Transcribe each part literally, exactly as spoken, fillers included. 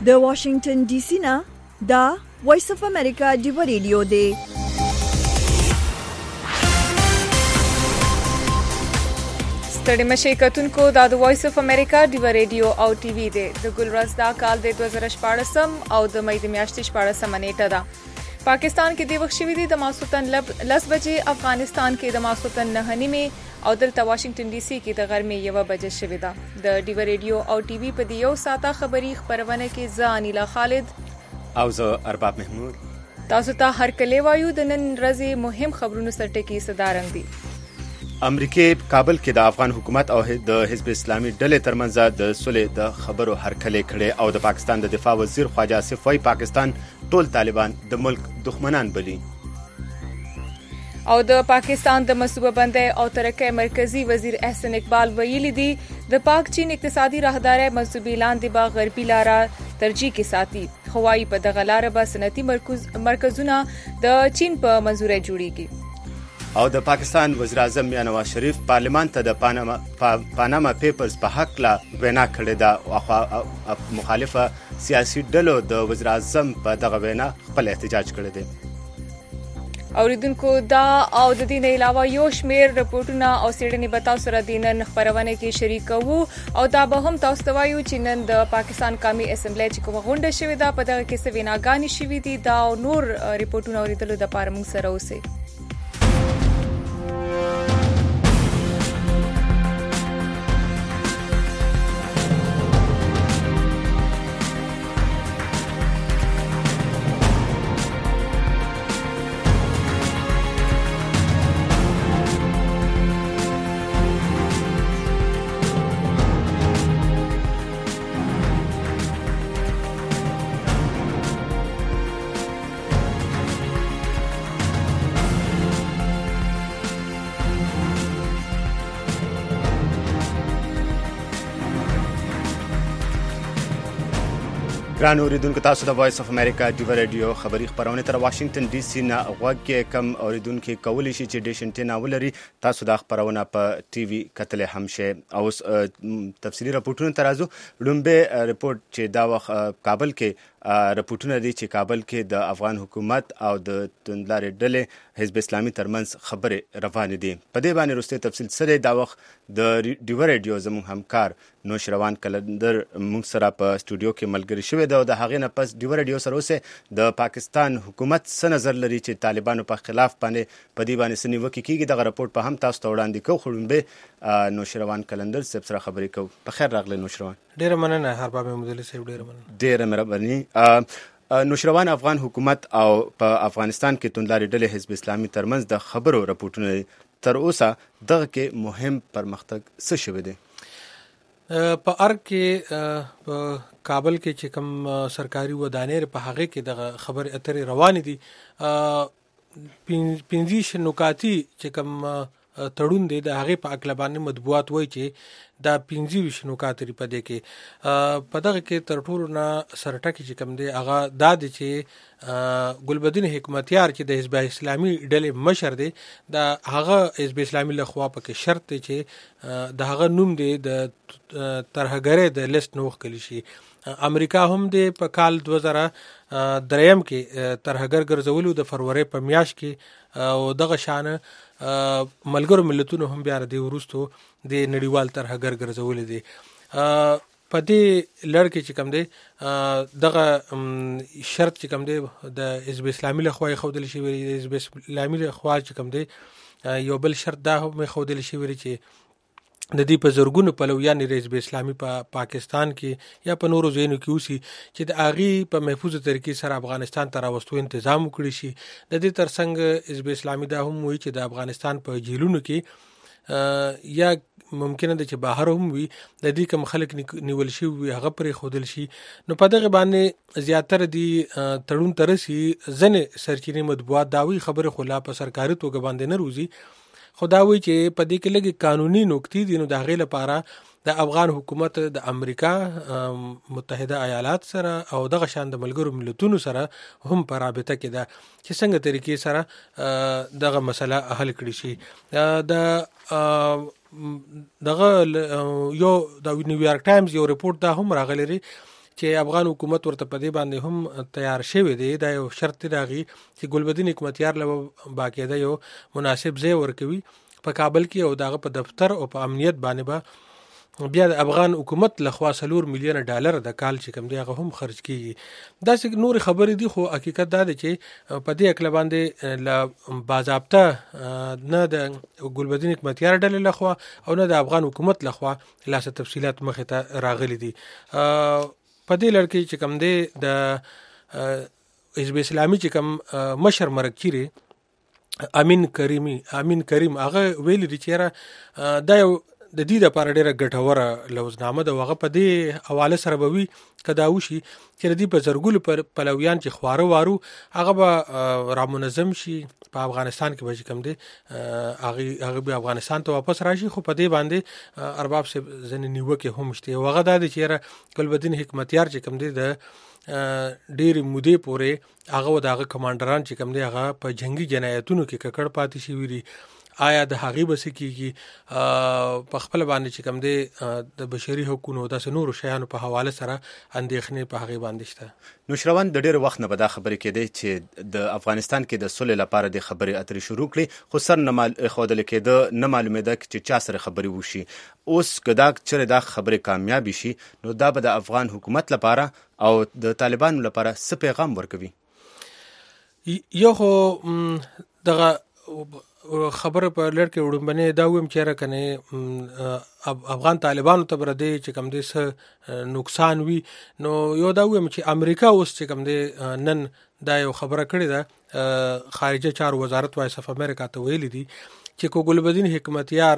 د واشنگټن ډي سي نه دا وایس اف امریکا ډیو ریډیو دی. ستړي مشي کتونکو دا د وایس اف امریکا ډیو ریډیو او ټي وي دی. د ګلورز دا کال د دوه زره شپاړسم او د مې د میاشتې شپاړسم نیټه ده. پاکستان کې د وخت شوی دی د ماسوتن لس بجې، افغانستان کې د ماسوتن نه نیمه او دلته واشنگټن ډي سي کې د غرمې یو بجې شوی ده. د ډیو ریډیو او ټي وي په دی یو ساعته خبری خبرونه کې زه انیلا خالد او زه ارباب محمود تاسو ته هر کله وایو د نن ورځې مهم خبرونو سرټکی صدارنګ دي. امریکای کابل کې د افغان حکومت او د حزب اسلامي ډلې ترمنځ د صلح د خبرو هرکلی کړي او د پاکستان د دفاع وزیر خواجه آصف وایي پاکستان ټول طالبان د ملک دښمنان بلي. او د پاکستان د منصوبه بندۍ او ترقۍ مرکزی وزیر احسن اقبال ویلي دي د پاک چین اقتصادي راهدارۍ منصوبې لاندې به غربي لاره ترجیح کې ساتي. خوایي په دغه لاره به صنعتي مرکزونه د چین په منظورۍ جوړیږي. او د پاکستان وزیر اعظم میاں نواز شریف پارلیمان ته د پاناما پاناما پیپرز په حق لا وینا کړې ده او مخالفه سیاسي ډلو د وزیر اعظم په دغه وینا خپل احتجاج کړی دی. اوریدونکو دا او د دې نه علاوه یو شمیر رپورټونه او څېړنې به تاسو سره د نن خبرونه کې شریکوو او دا به هم تاسو ته وایو چې نن د پاکستان قومي اسمبلی چې کومه غونډه شوې ده په دغه کې څه ویناګانې شوې دي دا او نور رپورټونه اوریدلو دپاره موږ سره اوسئ. ګران اوریدونکو تاسو د وایس اف امریکا ډیو ریډیو خبری خبرونه تر واشنگټن ډي سي نه غوږ کې کم اوریدونکو کولی شي چې ډیش انټینا ولري تاسو د خبرونه په ټي وي کتل هم شي. او تفصیلی راپورټونه ترازو لومبه رپورټ چې دا وخت کابل کې رپورټونه دي چې کابل کې د افغان حکومت او د توندلارې ډلې حزب اسلامي ترمنځ خبرې روانې دي. په دې باندې وروسته تفصیل سره دا وخت د ډیو ریډیو زموږ همکار نوشروان کلندر موږ سره په سټوډیو کې ملګری شوی دی او د هغې نه پس ډیو ریډیو سره اوسه د پاکستان حکومت څه نظر لري چې طالبانو په خلاف باندې په دې باندې څه نیوکې کیږي. دغه رپورټ په هم تاسو ته وړاندې کوو. خو لومبه نوشروان کلندر صاحب سره خبرې کوو. په خیر راغلی نوشروان. ډیره مننه ارباب محمود صاحب. ډیره مننه. ډیره مهرباني. نوشروان افغان حکومت او په افغانستان کې توندلارې ډلې حزب اسلامي ترمنځ د خبرو رپورټونه تر اوسه دغه کې مهم پرمختګ څه شوی دی؟ په ارګ کې په کابل کې چې کوم سرکاري ودانې په هغه کې دغه خبر اترې روان دي. پنځه نکاتی چې کوم تړون دی د هغه په اقلبانه مطبوعات وایي چې دا پنځه ویش نکات لري په دې کې. په دغه کې تر ټولو نه سرټکی چې کوم دی هغه دا دی چې ګلبدین حکمتیار چې د حزب اسلامي ډلې مشر دی دا هغه حزب اسلامي له خوا پکې شرط دی چې د هغه نوم دی د ترهګرۍ د لیست نوښ کړي شي. امریکا هم د په کال دوه زره دریم کې ترهګر ګرځولو د فروری په میاشت کې او دغه شان ملګرو ملتونو هم بیا د وروستو د نړیوال ترهګر ګرځولې دي. په دې لړ کې چې کوم دی دغه شرط چې کوم دی د حزب اسلامي له خوا خودل شي ویل حزب اسلامي له خوا چې کوم دی یو بل شرط دا هم خودل شي ویل چې د دې په زرګونو پلویان حزب اسلامي په پا پاکستان کې یا په نورو ځایونو کې اوسي چې د اغي په محفوظ طریقې سره افغانستان ته راوستو تنظیم وکړي شي. د دې ترڅنګ حزب اسلامي دا هم وایي چې د افغانستان په جیلونو کې یا ممکنه ده چې بهر هم وي د دې کوم خلک نیول شي وي هغه پرې خودل شي. نو په دغه باندې زیاتره دي تړون ترسي ځنې سرچینې مطبوعات داوی خبره خلا په سرکاري توګه باندې نه روزي. خداوی چې په دې کې لګي قانوني نوکتي دي نو د هغې لپاره د افغان حکومت د امریکا متحده ایالات سره او دغه شان د ملګرو ملتونو سره هم په رابطه کې ده چې څنګه طریقې سره دغه مسله حل کړي شي. د دغه یو د نیویارک ټایمز یو ریپورت دا هم راغلی چې افغان حکومت ورته په دې باندې هم تیار شوی دی. دا یو شرط راغی چې ګلبدین حکمتیار له باقاعده یو مناسب ځای ورکوي په کابل کې او دغه په دفتر او په امنیت باندې به بیا د افغان حکومت لخوا څلور میلیونه ډالر د کال چې کوم دی هغه هم خرج کیږي. داسې نور خبرې دي خو حقیقت دا دی چې په دې اکله باندې له باضابطه نه د ګلبدین حکمتیار ډلې لخوا او نه د افغان حکومت لخوا لاسه تفصیلات مخې ته راغلي دي. په دې لړ کې چې کوم دی د حزب اسلامي چې کوم مشر مرکچیري امین کریمی امین کریم هغه ویلي دي چې دا یو د دې لپاره ډیره ګټوره لوزنامه د وغه په دې حواله سره به وي کدا وشي چې د دې په زرګول پر پلویان چې خواره وارو هغه به رامنظم شي په افغانستان کې به کوم دی هغه هغه به افغانستان ته واپس راشي. خو په دې باندې ارباب سے ځنې نیوکه هم شته. وغه د چې ګلبدین حکمتیار چې کوم دی د ډېر مودې پورې هغه دغه کمانډران چې کوم دی هغه په جنگي جنایتونو کې ککړ پاتې شي ویری. آیا د هغې بس کېږي په خپل باندې چې کوم دی د بشري حقوقو د نورو شیانو په حواله سره اندېښنې په هغې باندې شته. نوشروان د ډېر وخت نه به دا خبرې کېدې چې د افغانستان کې د سولې لپاره د خبرې اترې شروع کړي خو سر نه ښودل کېده نه معلومېده چې چا سره خبرې وشي. اوس که دا چېرې دا خبرې کامیابې شي نو دا به د افغان حکومت لپاره او د طالبانو لپاره څه پیغام ورکوي؟ یو خو دغه خبره په لړ کې وړاندې دا ویم چې راکنه افغان طالبانو ته بر دي چې کوم دي څه نقصان وي نو یو دا ویم چې امریکا اوس چې کوم دي نن دا یو خبره کړې ده خارجه چارو وزارت وایس اف امریکا ته ویلي دي چې کو ګلبدین حکمتیار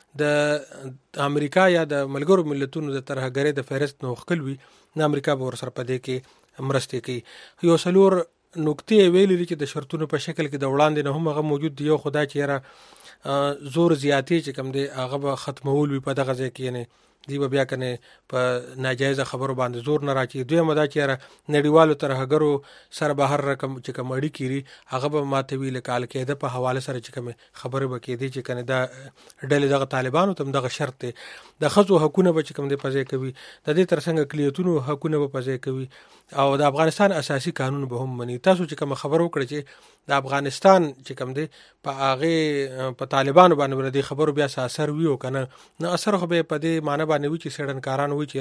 د امریکا یا د ملګرو ملتونو د ترهګرۍ د فهرست نو خپلوي نه امریکا به ورسره پدې کې مرسته کوي. یو سلور نقطې ویلې دي چې د شرطونو په شکل کې د وړاندې نه هم هغه موجود دی. یو خدای چې یاره زور زیاتې چې کوم دی هغه به ختمول وي په دغه ځای کې یعنې دی به بیا کنه په ناجایزه خبرو باندې زور نه راچي. دویمه دا چې یاره نړیوالو ترهګرو سره بهر رقم چې کوم اړیکې لري هغه به ماتوي لکه القاعده په حواله سره چې کوم خبره به کېدی چې کنه دا ډلې دغه طالبانو ته دغه شرط دی د ښځو حقونه به چې کوم دی په ځای کوي د دې ترڅنګ اقلیتونو حقونه به په ځای کوي او د افغانستان اساسي قانون به هم مني. تاسو چې کوم خبرو کړی چې د افغانستان چې کوم دی په هغه په طالبانو باندې ورته خبرو بیا اثر وی او کنه نو اثر خو به په دې معنی باندې وی چې سړنکاران وی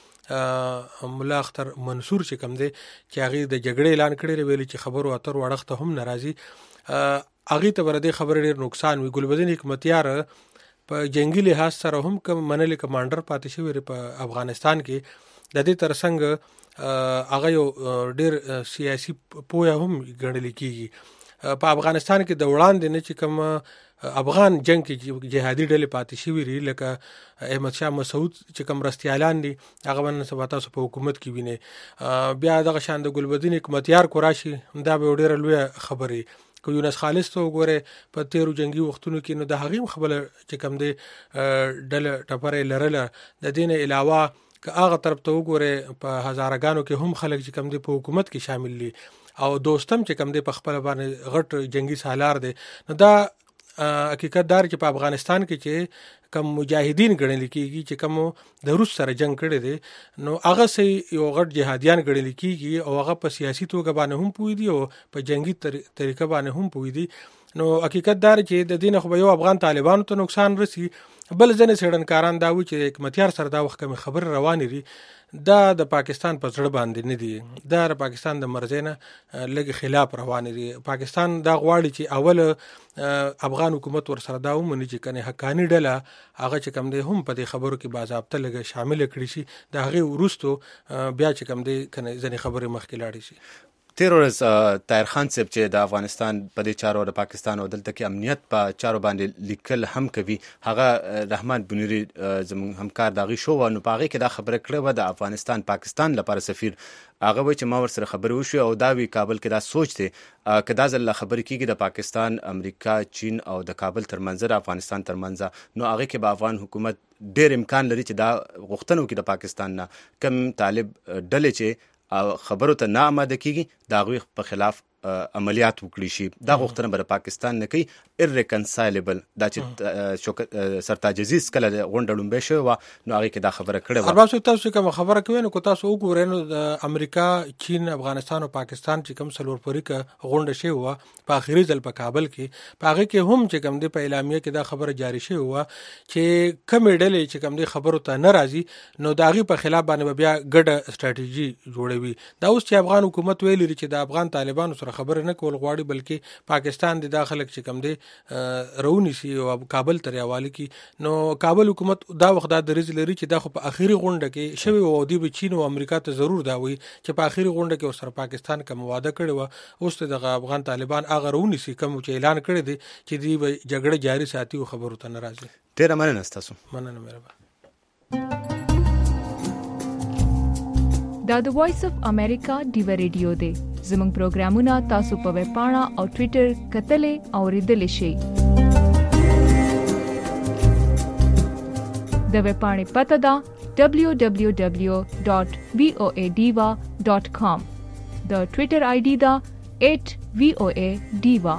چې مولا اختر منصور چې کوم دی چې هغه د جګړې اعلان کړی ویل چې خبرو اتر وړخته هم ناراضي هغه ته ورته خبره ډیر نقصان وی. ګلبدین حکمتیار په جنگي لحاظ سره هم کوم منل کمانډر پاتې شوی په افغانستان کې د دې ترڅنګ هغه یو ډیر سیاسي پوهه هم ګڼل کیږي. په افغانستان کې د وړاندې نه چې کوم افغان جنگ کې جهادي ډلې پاتې شوي لري لکه احمد شاه مسعود چې کوم رستیالان دي هغه باندې سبا تاسو په حکومت کې ویني. بیا دغه شان د ګلبدین حکمتیار کوراشي دا به ډیره لوی خبرې کو یونس خالص ته وګوره په تیرو جنگي وختونو کې نو د هغې خبره چې کوم دی ډله ټپرې لرله د دین علاوه که هغه طرف ته وګوره په هزارګانو کې هم خلک چې کوم دی په حکومت کې شامل دي او دوستم چې کوم دی په خپل باندې غټ جنگي سالار دی. نو دا حقیقت دار چې په افغانستان کې چې کوم مجاهدین ګڼل کیږي چې کوم د روس سره جنگ کړي دي نو هغه سي یو غټ جهادیان ګڼل کیږي او هغه په سیاسي توګه باندې هم پوي دي او په جنگي طریقه باندې هم پوي دي. نو حقیقت دار چې د دین خو یو افغان طالبانو ته نقصان رسي بل ځنې سړنکاران دا وي چې حکمتیار سره دا وخت کوم خبر روانې دي دا د پاکستان په ځړ باندې نه دي دا د پاکستان د مرزي نه لږ خلاف روان دي. پاکستان دا غواړي چې اول افغان حکومت ور سره دا ومني چې کنه حقانی ډله هغه چې کم دی هم په دې خبرو کې باضابطه لګه شامل کړي شي د هغه ورستو بیا چې کم دی کنه ځنې خبرې مخکې لاړې شي. تیر ورځ طاهر خان صاحب چې د افغانستان په دې چارو د پاکستان او دلته کې امنیت په چارو باندې لیکل هم کوي هغه رحمان بنيري زموږ همکار دغه شو نو په هغه کې دا خبره کړې و د افغانستان پاکستان لپاره سفیر هغه وایي چې ما ورسره خبرې وشوې او دا وی کابل کې دا سوچ دی که دا ځل خبرې کېږي د پاکستان امریکا چین او د کابل ترمنځ د افغانستان ترمنځ نو هغه کې به افغان حکومت ډېر امکان لري چې دا غوښتنه وکړي د پاکستان نه کم طالب ډلې چې خبرو ته نه آماده کیږي دا غوی په خلاف عملیات وکړي شي دا غوښتنه به پاکستان نه کوي irreconcilable دا چې سرتاج عزیز کله غونډه لومبه شو نو هغه کې دا خبره کړې و. ارباب صاحب تاسو کوم خبره کوي نو تاسو وګورئ نو د امریکا چین افغانستان او پاکستان چې کوم سلور پوري کا غونډه شوی و په اخیری ځل په کابل کې په هغه کې هم چې کوم د په اعلامیه کې دا خبره جاری شوی و چې کوم ډلې چې کوم د خبرو ته ناراضي نو داغي په خلاف باندې بیا ګډه استراتیژي جوړوي. دا اوس چې افغان حکومت ویلي چې د افغان طالبانو سره خبره نه کول غواړي بلکې پاکستان د داخله چې کوم دی رونی سي او کابل تر حواله کی نو کابل حکومت دا وخت د ریز لري چې دا خو په اخیری غونډه کې شوی او دی به چین او امریکا ته ضرور دا وي چې په اخیری غونډه کې سره پاکستان کوم وعده کړی و اوس د افغان طالبان هغه رونی سي کوم چې اعلان کړی دی چې دی به جګړه جاری ساتي او خبرو ته ناراضي. ډیر مننه تاسو. مننه مهربان. دا د وایس اف امریکا ډیو ریډیو دی. زموږ پروګرامونه تاسو په ویب پاڼه او ټوئیټر کتلې او ریډل شئ. د ویب پاڼې پته ده دبلیو دبلیو دبلیو ډاٹ وی او ای ډیوا ډاٹ کام. د ټوئیټر آی ډي ده ایٹ وی او ای ډیوا.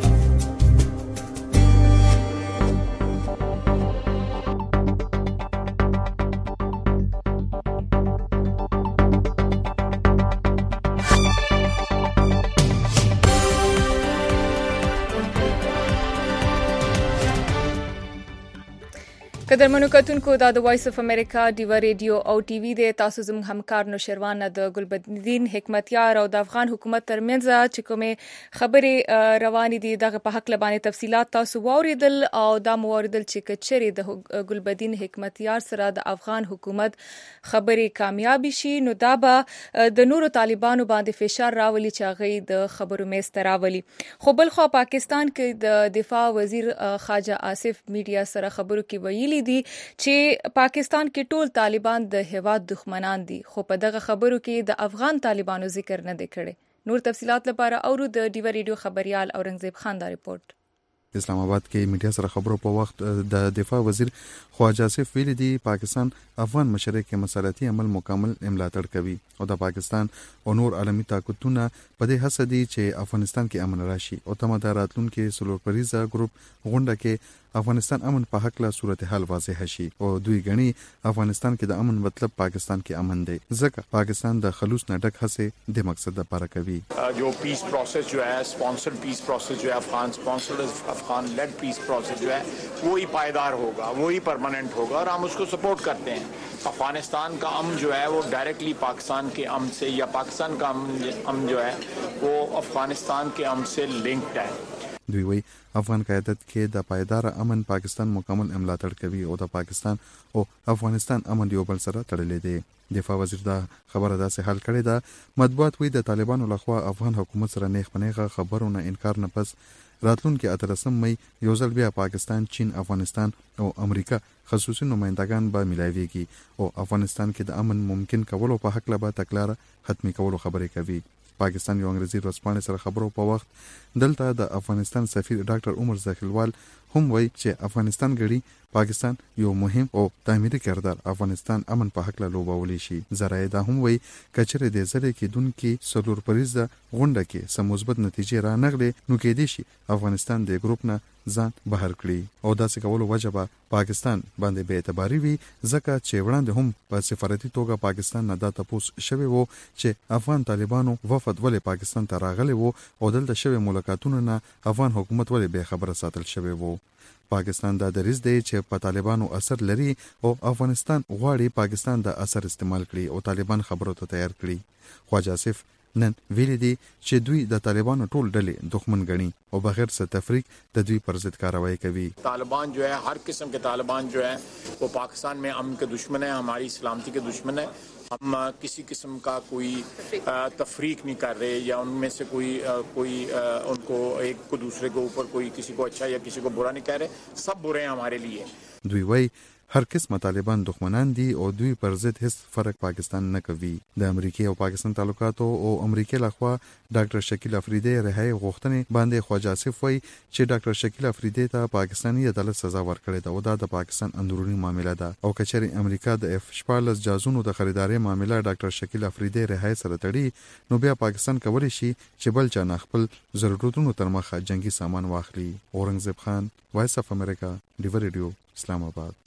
قدرمنو کتونکو دا د وایس اف امریکا ډیو ریډیو او ټي وي د تاسو زموږ همکار نوشروان د ګلبدین حکمتیار او د افغان حکومت ترمنځ چې کومه خبرې روانې دي دغه په حق لبانې تفصيلات تاسو واوریدل او دا موریدل چې کچري د ګلبدین حکمتیار سره د افغان حکومت خبرې کامیابی شي نو دا به د نورو طالبانو باندې فشار راولي چې هغه د خبرو میز راولي. خو بل خو پاکستان کې د دفاع وزیر خواجه آصف میډیا سره خبرو کې ویلي دي چې پاکستان کې ټول طالبان د هواد دښمنان دي خو په دغه خبرو کې د افغان طالبانو ذکر نه دی کړی. نور تفصيلات لپاره اورو د ډیو ریډیو خبريال اورنګزیب خان دا رپورت. اسلام آباد کې میډیا سره خبرو په وخت د دفاع وزیر خواجه آصف ویلي دي پاکستان افغان مشرک کې مسالتي عمل مکمل ملاتړ کوي او د پاکستان او نور عالمي طاقتونه په دې هڅه دي چې افغانستان کې امن راشي او تمه د راتلونکو سلور پریزه ګروپ غونډه کې افغانستان امن په حق له صورتحال واضح شي او دوی غني افغانستان کې د امن مطلب پاکستان کې امن دی ځکه پاکستان د خلوص نه ډک هڅه د مقصد لپاره کوي. جو پیس پروسیس جو ہے اسپانسرڈ پیس پروسیس جو ہے افغان اسپانسرڈ افغان لیڈ پیس پروسیس جو ہے وہی پائیدار ہوگا وہی پرماننٹ ہوگا اور ہم اس کو سپورٹ کرتے ہیں. افغانستان کا امن جو ہے وہ ڈائریکٹلی پاکستان کے امن سے یا پاکستان کا امن جو ہے وہ افغانستان کے امن سے لنکڈ ہے. دوی وی افغان قیادت کې د پایدار امن پاکستان مکمل ملاتړ کوي او د پاکستان او افغانستان امن یو بل سره تړلې دي. دفاع وزیر دا خبره داسې حل کړې ده مطبوعات وی د طالبانو لخوا افغان حکومت سره نیغ پنیغه خبرونه انکار نه پس راتلونکي اتلسم مې یو ځل بیا پاکستان چین افغانستان او امریکا خصوصي نمائندگان به ملایويږي او افغانستان کې د امن ممکن کولو په حق لبا تکلار ختمي کولو خبرې کوي. پاکستان یو انګریزي ورځپاڼې سره خبرو په وخت دلته د افغانستان سفیر ډاکټر عمر ذخیلوال هم وایي چې افغانستان غړي پاکستان یو مهم او تعمیري کردار افغانستان امن په حق له لوبولي شي. زراعي دا هم وایي کچره د ځلې کې دونکو سلور پریزه غونډه کې سم مثبت نتیجې را نغلي نو کې دي شي افغانستان د ګروپ نه ځان بهر کړي او داسې کولو وجبه پاکستان باندې به اعتباري وي ځکه چې وړاندې هم په سفارتي توګه پاکستان نه دا تاسو شوی وو چې افغان طالبانو وفد ولې پاکستان ته راغلي وو او دلته شوی ملاقاتونو نه افغان حکومت ولې به خبره ساتل شوی وو. پاکستان دا دریز دی چې په طالبانو اثر لري او افغانستان غواړي پاکستان د اثر استعمال کړي او طالبان خبرو ته تیار کړي. خواجه آصف نن ویلي دي چې دوی د طالبانو ټول ډلې دښمن ګڼي او بغیر څه تفریق د دوی پر ضد کاروایی کوي. طالبان جو ہے ہر قسم کے طالبان جو ہے وہ پاکستان میں امن کے دشمن ہیں ہماری سلامتی کے دشمن ہیں. ہم کسی قسم کا کوئی تفریق نہیں کر رہے یا ان میں سے کوئی کوئی ان کو ایک کو دوسرے کے اوپر کوئی کسی کو اچھا یا کسی کو برا نہیں کہہ رہے. سب برے ہیں ہمارے لیے. دوی وای هر قسم طالبان دښمنان دي او دوی پر ضد هیڅ فرق پاکستان نه کوي. د امریکای او پاکستان تعلقاتو او امریکای لخوا ډاکټر شکیل افریدی رهایی غوښتنې باندې خواجه آصف وایي چې ډاکټر شکیل افریدی ته پاکستاني عدالت سزا ورکړې ده او دا د پاکستان اندرونی معامله ده او کچېرې امریکا د اف شپاړلس جازونو د خریداري معامله ډاکټر شکیل افریدی رهایی سره تړي نو بیا پاکستان کولی شي چې بل چا نه خپل ضرورتونو تر مخه جنگي سامان واخلي. اورنګزیب خان، وایس اف امریکا، ډیو ریډیو، اسلام آباد.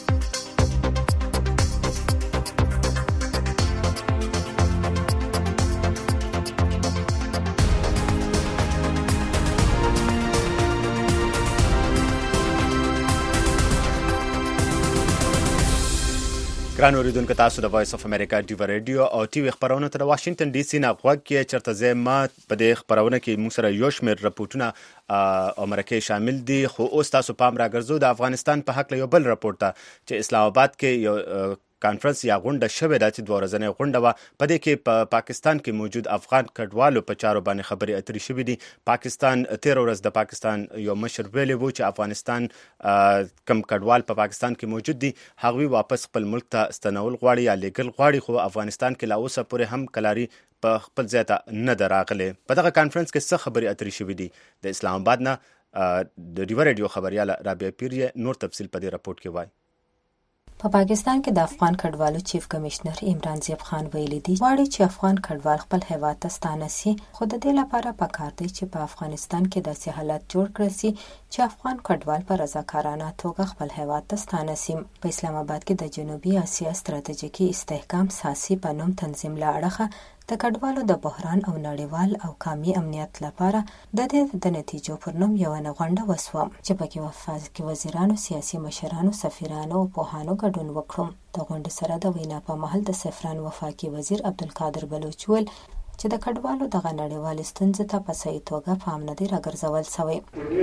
ګران اوریدونکو تاسو د وایس اف امریکا ډیو ریډیو او ټي وي خبرونه تر واشنگټن ډي سي نه غوږ کې چرته زه ما په دې خبرونه کې موږ سره یو شمېر رپورټونه او مرکې شامل دي خو اوس تاسو پام راګرځو د افغانستان په حق له یو بل رپورټ ته چې اسلام آباد کې یو کانفرنس یا غونډه شوې ده چې دوه ورځنۍ غونډه وه په دې کې په پا پاکستان کې موجود افغان کډوالو په چارو باندې خبرې اترې شوې دي. پاکستان تیر ورځ د پاکستان یو مشر ویلي وو چې افغانستان کم کډوال په پاکستان کې موجود دي هغوی واپس خپل ملک ته ستنول غواړي یا لیږل غواړي خو افغانستان کې لا اوسه پورې هم کلاري په خپل ځای ته نه ده راغلې. په دغه کانفرنس کې څه خبرې اترې شوې دي د اسلام آباد نه د ډیو ریډیو خبرياله رابعه پیر نور تفصیل په دې رپورټ کې وایي. په پاکستان کې د افغان کډوالو چیف کمشنر عمران زیب خان ویلي دی غواړي چې افغان کډوال خپل هیواد ته ستانه شي خو د دې لپاره پکار دی چې په افغانستان کې داسې حالت جوړ کړي شي چې افغان کډوال په رضاکارانه توګه خپل هیواد ته ستانه شي. په اسلام آباد کې د جنوبي اسیا ستراتیژیکي استحکام ساسي په نوم تنظیم له اړخه د کډوالو د بحران او نړیوال او قومي امنیت لپاره د دې د نتیجو پر نوم یو غونډه وسوه چې پکې وفاقي وزیرانو، سیاسي مشرانو، سفیرانو او پوهانو ګډون وکړ. د غونډې سره د وینا په مهال د سفران وفاقي وزیر عبدالقادر بلوچ ویل چې د کډوالو دغه نړیوال ستونزې ته په صحیح توګه پام نه دی راګرځول شوی.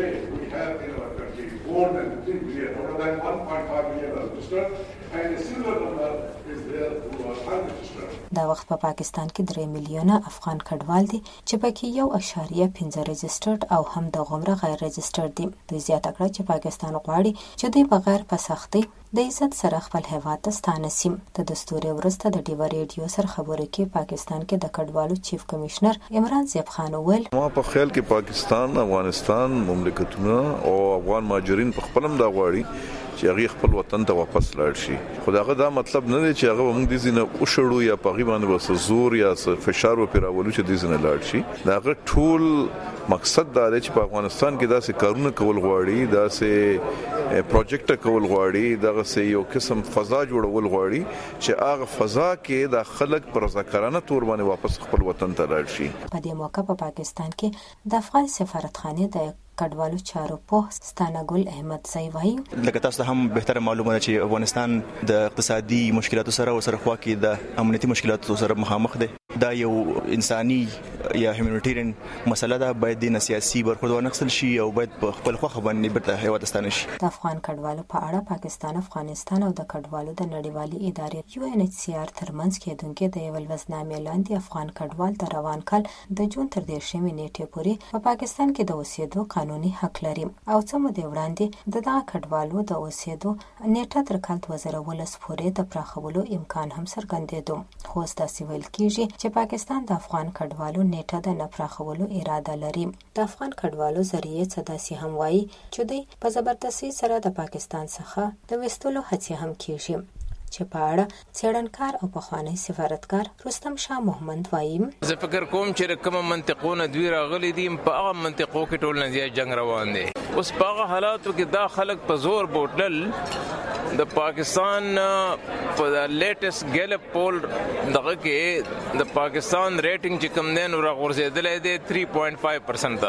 دا وخت په پاکستان کې درې میلیونه افغان کډوال دي چې پکې یو اشاریه پنځه رجسټرډ او هم د غومره غیر رجسټرډ دي. دوی زیاته کړه چې پاکستان غواړي چې دوی بغیر په سختۍ د عزت سره خپل هیواد ته ستانه شي. د دستوري ورسته د ډیو ریډیو سره خبرو کې پاکستان کې د کډوالو چیف کمشنر عمران زیب خان ویل ما په خیال کې پاکستان، افغانستان، مملکتونه او افغان مهاجرین په خپلم دا غواړي چې هغه خپل وطن ته واپس لاړ شي. خو داغه دا مطلب نه دی چې هغه موږ د زینه او شړو یا په غیبه باندې وسه زور یا فشار و پیراولو چې د زینه لاړ شي. داغه ټول مقصد دا دی چې په افغانستان کې داسې کارونه کول غواړي، داسې پروجیکټ کول غواړي، دغه یو قسم فضا جوړول غواړي چې هغه فضا کې د خلک پر ذکرانه تور باندې واپس خپل وطن ته لاړ شي. په دې موقع په پاکستان کې د افغان سفارتخانه د کډوالو چارو په ستانه ګل احمد زئی وایي لکه تاسو هم بهتره معلومه ده چې افغانستان د اقتصادي مشکلاتو سره او سره خوا کې د امنیتي مشکلاتو سره مخامخ دی. دا یو انساني یا هیومانیټیرین مسله ده، باید د سیاسي برخورد ونکسل شي او باید په خپل خوخه باندې برته هیواد ستانه شي. د افغان کډوالو په اړه پاکستان، افغانستان او د کډوالو د نړیوالې ادارې یو ان ایچ سی آر ترمنځ کېدونکې د یو ولوزنامې لاندې افغان کډوال د روان کال د جون تر دیرشمې نیټې پورې په پاکستان کې د اوسېدو قانوني حق لري او څه مودې وړاندې د دغه کډوالو د اوسېدو نیټه تر کال دوه زره ولس پورې د پراخولو امکان هم څرګندېدو. خو اوس داسې ویل کېږي چې پاکستان د افغان کډوالو نیټه د نه پراخولو اراده لري. د افغان کډوالو ذریعې څه داسې هم وایي چې دوی په زبردستۍ سره د پاکستان څخه د ویستلو هڅې هم کېږي چې په اړه څېړنکار او پخوانی سفارتکار رستم شاه محمد وایي زه فکر کوم چې کومه منطقونه دوی راغلي دي په هغه منطقو کې ټول نه زیات جنگ روان دی. اوس په هغه حالاتو کې دا خلک په زور بوتل د پاکستان په لیټیسټ ګیلپ پول دغه کې د پاکستان ریټینګ چې کم دی نو راغورځېدلی دی تھری پوینټ فایو پرسنټ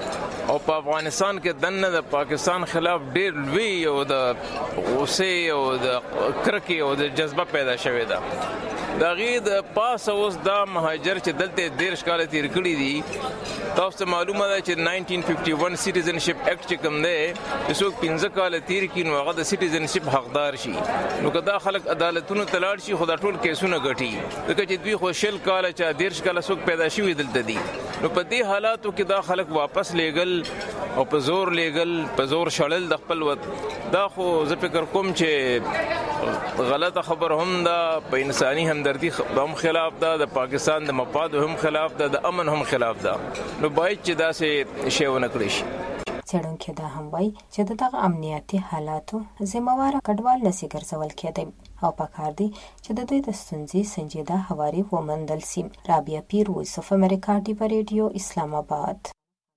ته او په افغانستان کې دنه د پاکستان خلاف ډیر لوی او د غوسې او د کرکې او د جذبه پیدا شوې ده. دا غي د پاس اوس دا مهاجر چې دلته ډیر ښکاله تیر کړی دي تاسو ته معلومه ده چې نائنټین ففټي ون سټیزنشپ اکټ چې کوم دی چې څوک پنځه کاله تیر کړي نو هغه د سټیزنشپ حقدار شي. نو که دا خلک عدالتونو ته لاړ شي خو دا ټول کیسونه ګټي ځکه چې دوی خو شل کاله چې ډیر ښکاله څوک پیدا شوي دلته دي نو په دې حالاتو کې دا خلک واپس لېګل او په زور لېګل په زور شړل د خپل وط دا خو زه فکر کوم چې غلطه خبر هم ده په انساني همدردي هم خلاف ده د پاکستان د مفادو هم خلاف ده د امن هم خلاف ده نو باید چې داسې شی ونه کړی شي. څېړونکي دا هم وایي چې د دغه امنیتي حالاتو ذمهواره کډوال نسي ګرځول کېدی او پکار دی چې د دوی د ستونزې سنجیده هواري وموندل سي. رابعه پیر، وایس اف امریکا، ډیوه ریډیو، اسلام آباد.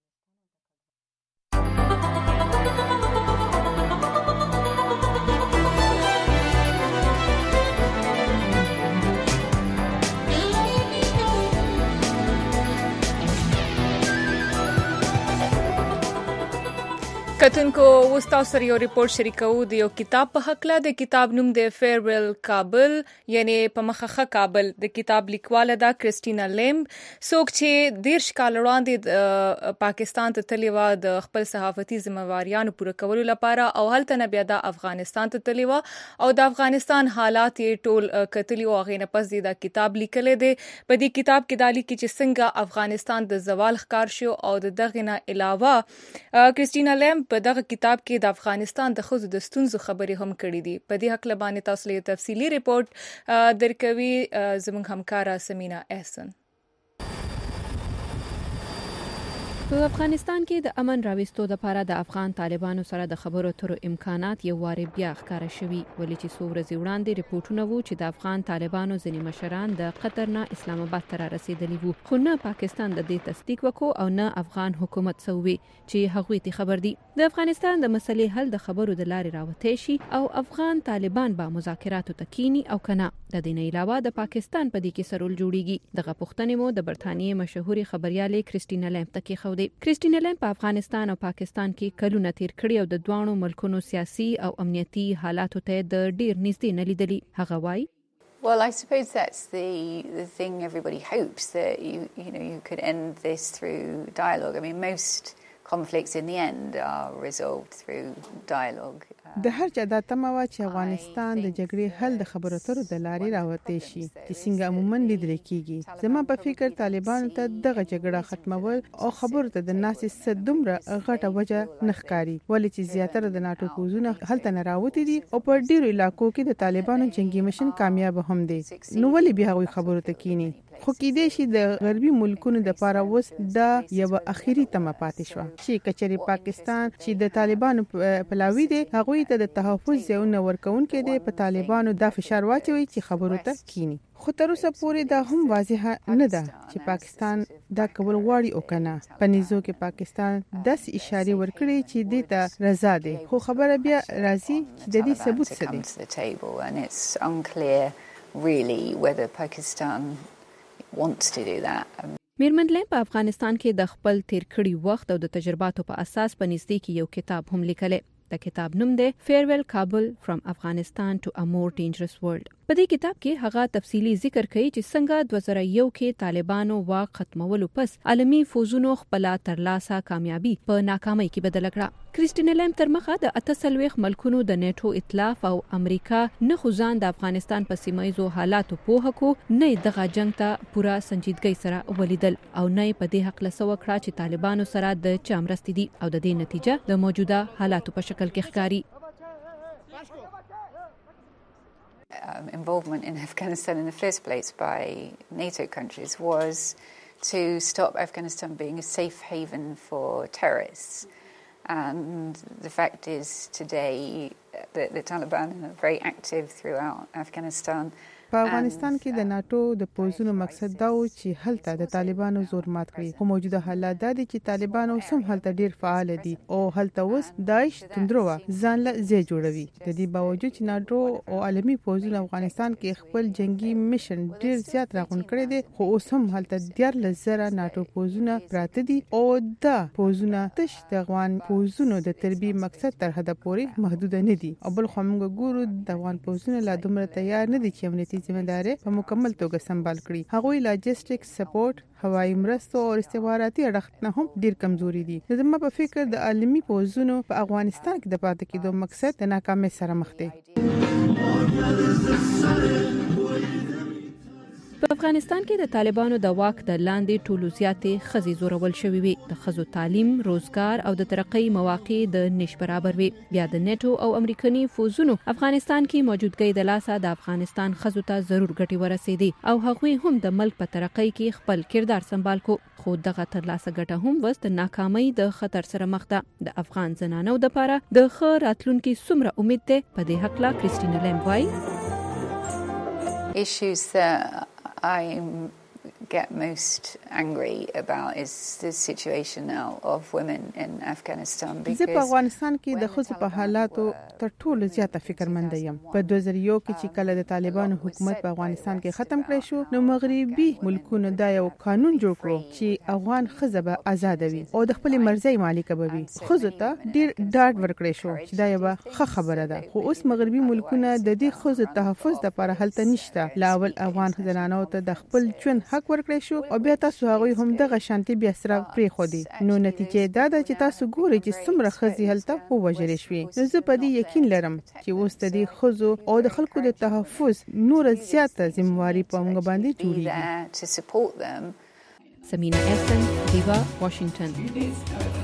کتونکو وستا سره یو ریپورت شریکو د یو کتاب په حق له د کتاب نوم د فیرویل کابل یعنی په مخخه کابل. د کتاب لیکواله دا کریسټینا لیم څوک چې دیرش کال وړاندې پاکستان ته تللی و د خپل صحافتي ذمہواریانو پوره کولو لپاره او هلته نه بیا د افغانستان ته تللی و او د افغانستان حالات یې ټول کتلی او هغې نه پس د کتاب لیکلې دی. په دې کتاب کې دا لیکي چې څنګه افغانستان د زوال ښکار شو او د دغې نه علاوه کریسټینا لیم په دغه کتاب کې د افغانستان د ښځو د ستونزو خبرې هم کړې دي. په دې حق باندې تاسو له تفصیلي ریپورت درکوي زموږ همکاره سمینا احسن. په افغانستان کې د امن راوستو لپاره د افغان طالبانو سره د خبرو اترو امکانات یو واري بیا ښکاره شوي ولې چې څو ورځې وړاندې ریپورتونه وو چې د افغان طالبانو ځینې مشران د قطر نه اسلام آباد ته رسیدلي وو خو نه پاکستان د دې تصدیق وکړو او نه افغان حکومت سوي چې هغوی ته خبر دي. د افغانستان د مسلې حل د خبرو د لارې راوته شي او افغان طالبان به مذاکراتو تکینی او کنه. د دې نه علاوه د پاکستان په دې کې سرول جوړیږي. دغه پوښتنې مو د برتانیې مشهوري خبريالې کریسټینا لیم ته کې خو دی. کریسټینا لیم په افغانستان او پاکستان کې کلونه تیر کړي او د دوانو ملکونو سیاسي او امنیتي حالاتو ته د ډیر نږدې نه لیدلي. هغه وایي Well, I suppose that's the the thing everybody hopes that you you know you could end this through dialogue. I mean, most conflicts in the end are resolved through dialogue. د هر چا د تمه وا چې افغانستان د جګړې حل د خبرو اترو د لارې راوته شي چې څنګه عموما لیدل کیږي. زما په فکر طالبانو ته دغه جګړه ختمول او خبرو ته د ناسې صدومره غټه وجه نخکاری ولې چې زیاتره د ناتو پوزونه هلته نه راوته دي او په ډیرو علاقو کې د طالبانو جنگي مشن کامیاب هم دي. نو ولې بیا غوي خبرو ته کینی خو کېدې شي د غربي ملکونو د لپاره وس د یو اخیری تمه پاتې شو چې کچري پاکستان چې د طالبانو پلاوی دي هغه ته د تحفظ یو نور کون کې دي په طالبانو د فشار واچوي چې خبرو ته کینی. خو تر اوسه پورې دا هم واضح نه ده چې پاکستان دا کول غواړي او کنه. په نيزو کې پاکستان داس اشاره ورکړي چې دې ته رضا ده خو خبره بیا راځي چې د دې ثبوت څه دي. wants to do that. Um, میرمن لیم په افغانستان کې د خپل تیر کړي وخت او د تجرباتو په اساس په نږدې کې یو کتاب هم لیکلی. د کتاب نوم دی فیرویل کابل فرام افغانستان ټو ا مور ډینجرس ورلد. په دې کتاب کې هغه تفصیلی ذکر کوي چې څنګه دوه زره یو کې طالبانو واک ختمولو پس عالمي فوجونو خپل ترلاسه کامیابی په ناکامۍ کې بدل کړه. کریسټینا لیم تر مخه د اتسلويخ ملکونو د نیټو ائتلاف او امریکا نه خوځان د افغانستان په سیمایزو حالاتو په هکو نه دغه جنگ ته پورا سنجیدګۍ سره ولیدل او نه په دې حق لسو کړه چې طالبانو سره د چامرستي دي او د دې نتیجه د موجوده حالاتو په شکل کې ښکاری. Um, involvement in Afghanistan in the first place by NATO countries was to stop Afghanistan being a safe haven for terrorists. And the fact is today that the Taliban are very active throughout Afghanistan. په افغانستان کې د ناتو د پوزونو مقصد دا و چې هلته د طالبانو زور مات کړي خو موجوده حالات دا دي چې طالبانو سم هلته ډیر فعال دي او هلته اوس داعش تندروا ځان له ځای جوړوي. د دې باوجود چې ناتو او عالمي پوزونه افغانستان کې خپل جنگي میشن ډیر زیات راغون کړي دي خو اوس هم هلته ډیر لزره ناتو پوزونه پراته دي او دا پوزونه تش د افغان پوزونو د تربیه مقصد تر حد پورې محدود نه دي او بل خو موږ ګورو د افغان پوزونه لا دومره تیار نه دي چې امنیتي ذمہداري په مکمل توګه سمبال کړي. هغوی لاجستیک سپورټ، هوایي مرستو او استخباراتي اړخ نه هم ډیر کمزوري دي. زما په فکر د عالمي پوزونو په افغانستان کې د پاتې کېدو مقصد د ناکامۍ سره مخ دی. په افغانستان کې د طالبانو د واک د لاندې ټولو زیاتې ښځې زورول شوې وي. د ښځو تعلیم، روزګار او د ترقۍ مواقع د نش برابر وي. بیا د نیټو او امریکایي فوزونو افغانستان کې موجودګۍ د لاسه د افغانستان ښځو ته ضرور ګټې ورسېدې او هغوی هم د ملک په ترقۍ کې خپل کردار سمبال کو. خو دغه ترلاسه ګټه هم وس د ناکامۍ د خطر سره مخ ده. د افغان زنانو دپاره د ښه راتلونکي څومره امید ده؟ په دې هکله کریسټینا لیم وایي Issues that I get most angry about is the situation now of women in Afghanistan because زه په افغانستان کې د ښځو په حالاتو تر ټولو زیاته فکرمنده یم. په دوه زره یو کې چې کله د طالبانو حکومت په افغانستان کې ختم کړی شو، نو مغربي ملکونو دا یو قانون جوړ کړو چې افغان ښځه به آزاد وي او د خپل مرزي مالک به وي. ښځو ته ډیر ډاډ ورکړی شو چې دا یو ښه خبره ده. خو اوس مغربي ملکونه د دې ښځو تحفظ لپاره هلته نشته. لاول افغان زنانو ته د خپل ژوند حق ورکړی شو او بیا تاسو هغه هم دغه شانتي بیا سره پرې خو دي. نو نتیجه دا ده چې تاسو ګورئ چې څومره ښځې هلته ووژل شوې. نو زه په دې یقین لرم چې اوس د دې ښځو او د خلکو د تحفظ نور زیاته ذمہواری په موږ باندې جوړیږي. سمینا احسن، دیوا، واشنگټن.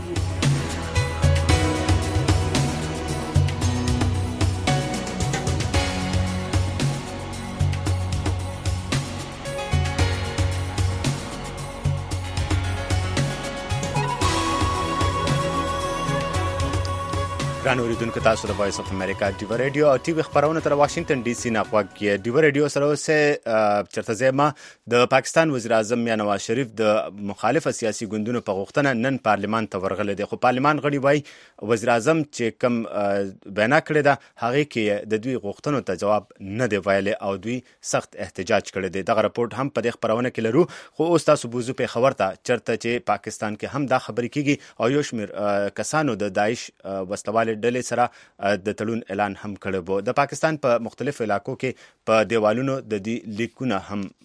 ګران اوریدونکو، تاسو د وایس اف امریکا ډیو رادیو او ټي وي خبرونه تر واشنگټن ډي سي نه غواړي. ډیو رادیو سره اوسه چرته زما د پاکستان وزیر اعظم میاں نواز شریف د مخالفه سیاسي ګوندونو په غوښتنه نن پارلیمان ته ورغلی دی. خو پارلیمان غړي وایي وزیر اعظم چې کم بیان کړی دا هغه کې د دوی غوښتنو ته جواب نه دی ویلی او دوی سخت احتجاج کړی دی. دغه راپورټ هم په دې خبرونه کې لرو. خو اوس تاسو بوزو په خبر ته چرته چې پاکستان کې هم دا خبرې کیږي او یو شمېر کسانو د داعش وسلوال ډلې سره د تړون اعلان هم کړی وو. د پاکستان په مختلفو علاقو کې په دیوالونو د دې لیکونه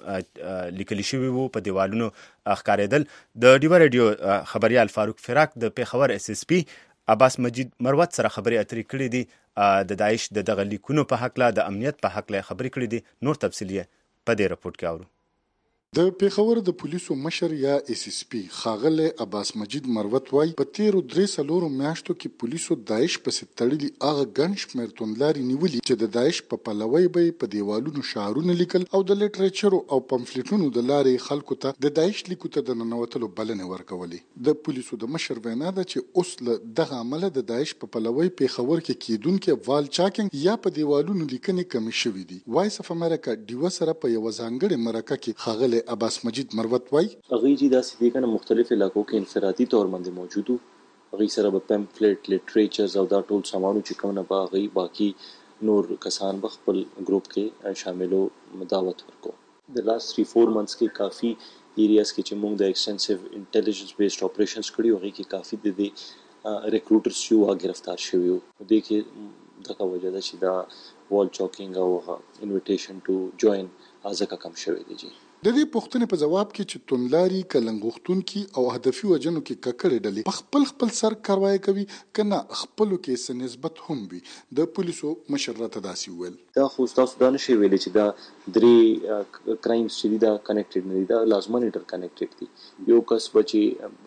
هم لیکل شوي وو. په دیوالونو ښکارېدل. د ډیو رادیو خبريال فاروق فراق د پیښور اس اس پی عباس مجید مروت سره خبرې اترې کړې دي. د داعش د دغه لیکونو په حق له د امنیت په حق له خبرې کړې دي. نور تفصیل یې په دې راپورټ کې اورو. د پیښور د پولیسو مشر یا اس اس پی خاغله عباس مجید مروت وای په تیرو درې سلورو میاشتو کې پولیسو داعش پسې تړلي هغه ګڼ شمېر توندلاري نیولي چې د داعش په پلوي به په دیوالونو شعارونه لیکل او د لیټریچر او پمفلیټونو د لارې خلکو ته د داعش لیکو ته د ننوتلو بلنه ورکولې. د پولیسو د مشر وینا ده چې اوس له دغه عمل د داعش په پلوي پیښور کې کیدونکو وال چاکینګ یا په دیوالونو لیکنې کم شوې دي. وایس اف امریکا ډیو سره په یو ځانګړي مرکه کې خاغله عباس مجید مروت وای اغي جی دا سیدی کنه مختلف علاقو کې انفرادي تور باندې موجودو. اغي سره په پمفلیټ لیټریچرز او دا ټول سامانو چې کومه با اغي باقی نور کسان بخپل ګروپ کې شاملو دعوت ورکو. د لاست تھری فور منثس کې کافی ایریاز کې چې موږ د ایکسټنسیو انټيليجنس بیسډ اپریشنز کړی اغي کې کافی د دې ریکروټرز یو گرفتار شوی وو. د کې دغه وجه ده چې دا وال چاکینګ او انویټیشن ټو جوائن ازکه کم شوی دی. جی د دې پوښتنې په جواب کې چې تونلاري کلنغښتونکي او هدفي وجنو کې ککړې ډلې په خپل خپل سر کاروای کوي کنه خپلو کې څه نسبت هم وي. د پولیسو مشر راته داسې وویل دا خو تاسو دا نشي ویلي چې دا درې کرایمز چې دا کنیکټډ نه دي، دا لازمن انټر کنیکټډ دي. یو کس بچي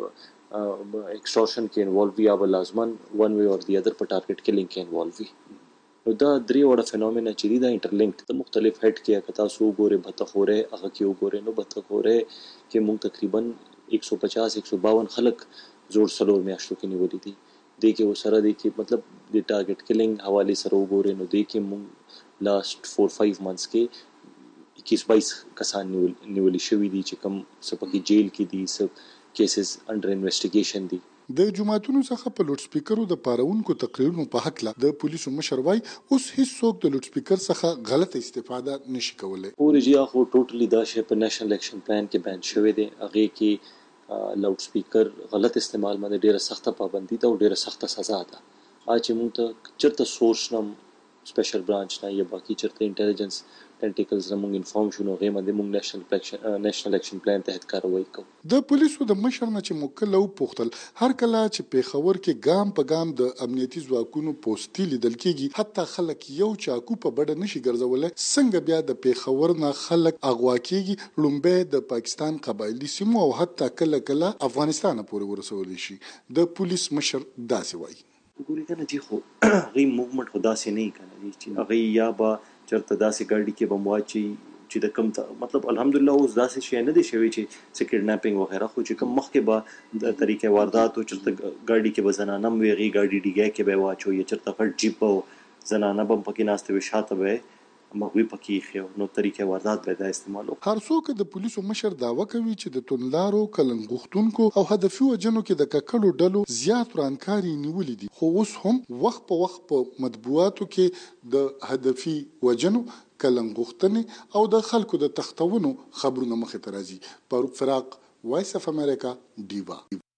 ایکسټورشن کې انوالو وي یا لازمن ون وی اور دی ادر په ټارګټ کلینګ کې انوالو وي. نو دا درې وړه فینومینا چې دي دا انټرلینکډ د مختلف هډ کې اګه تاسو وګورئ بتخوره هغه کې وګورئ نو بتخوره کې موږ تقریبا ایک سو پچاس ایک سو باون خلک زوړ سلور میاشتو کې نیولې دي. د کې وسره د کې مطلب د ټارګټ کلینګ حواله سره وګورئ نو د کې موږ لاست فور فایو منثس کې اکیس بائیس کسان نیولې شوې دي چې کوم سپکی جیل کې دي، سب کیسز انډر انویسټیګیشن دي. د جماعتونو څخه په لوډ سپیکرو د پارونکو تقریرونو په حق له د پولیسو مشر وای اوس هیڅ څوک د لوډ سپیکر څخه غلطه استفاده نشي کولای. اورجیا خو ټوټلی دا شی په نېشنل اکشن پلان کې بیان شوی دی. هغه کې لوډ سپیکر غلط استعمال باندې ډیره سخته پابندي ده او ډیره سخته سزا ده. اچ موږ ته چرته سورس نم سپیشل برانچ نه یا باقي چرته انټيليجنس ټینټیکلز موږ انفارم شونو غي باندې موږ نېشنل نېشنل اکشن پلان تحت کاروایی کوو. د پولیسو د مشر نه چې مکلو پوښتل هر کله چې پیښور کې ګام په ګام د امنیتي ځواکونو پوسټي لیدل کېږي حتی خلک یو چاکو په بډه نشي ګرځولای څنګه بیا د پیښور نه خلک اغوا کېږي لومبه د پاکستان قبایلی سیمو او حتی کله کله افغانستان پورې ورسول شي. د پولیس مشر داسې وایي ګوري کنه چې خو غي موومېنټ خدا سي نه کنه چې هغه یا با چرته داسې ګاډي کې بمواچي چې د کم مطلب الحمدلله اوس داسې شي نه دي شوی چې څه کډناپینګ وغیرہ خو چې کم مخکې به د طریقې واردات او چرته ګاډي کې به زنانه ویغي ګاډي ډیګه کې به واچو یا چرته فټ جیپ او زنانه بم پکې ناشته وي شاته به مغوي پکې خو نو طریقې واردات به دا استعمالو. هر څوک د پولیسو مشر داوا کوي چې د تونلارو کلنغښتونکو او هدفي وجنو کې د ککړو ډلو زیات ورانکاري نیولې دي خو اوس هم وخت په وخت په مطبوعاتو کې د هدفي وجنو کلنغښتنې او د خلکو د تختونو خبرونه مخې ته راځي. فاروق فراق وایس اف امریکا ډیوا.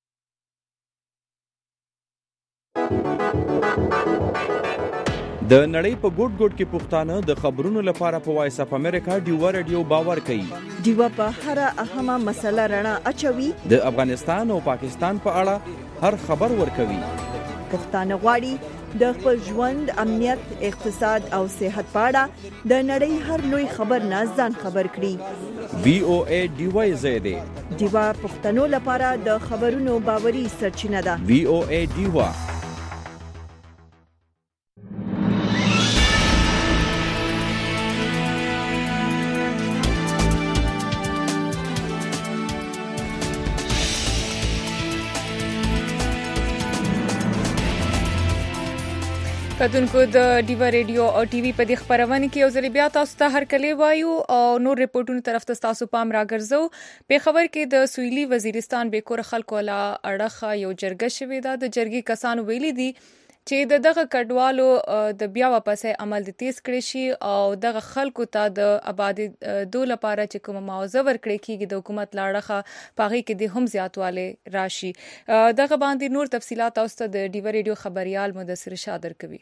د نړۍ په ګوټ ګوټ کې پښتانه د خبرونو لپاره په وایس اف امریکا ډیوا رادیو باور کوي. ډیوا په هر اهمه مسله رڼا اچوي. د افغانستان او پاکستان په اړه هر خبر ورکوي. پښتانه غواړي د خپل ژوند امنیت اقتصاد او صحت په اړه د نړۍ هر لوی خبر نه ځان خبر کړي. وی او ای ډیوا زیاده ډیوا پښتنو لپاره د خبرونو باوري سرچینه ده. وی او ای ډیوا. کتونکو د ډیوا ریډیو او ټي وي په دې خبرونه کې یو ځل بیا تاسو ته هر کلی وایو او نور ریپورتونو طرف ته تاسو پام راګرځو. په خبر کې د سویلي وزیرستان به کور خلکو لا اړخه یو جرګه شوې ده. د جرګې کسانو ویلي دي چې د دغه کډوالو د بیا واپسې عمل د تیز کړی شي او دغه خلکو ته د آبادی دو لپاره چې کوم معاوضه ورکړي کیږي د حکومت لاړه پاغي کې د هم زیاتواله راشي. دغه باندې نور تفصيلات تاسو ته د ډیوا ریډیو خبريال مدثر شادر کوي.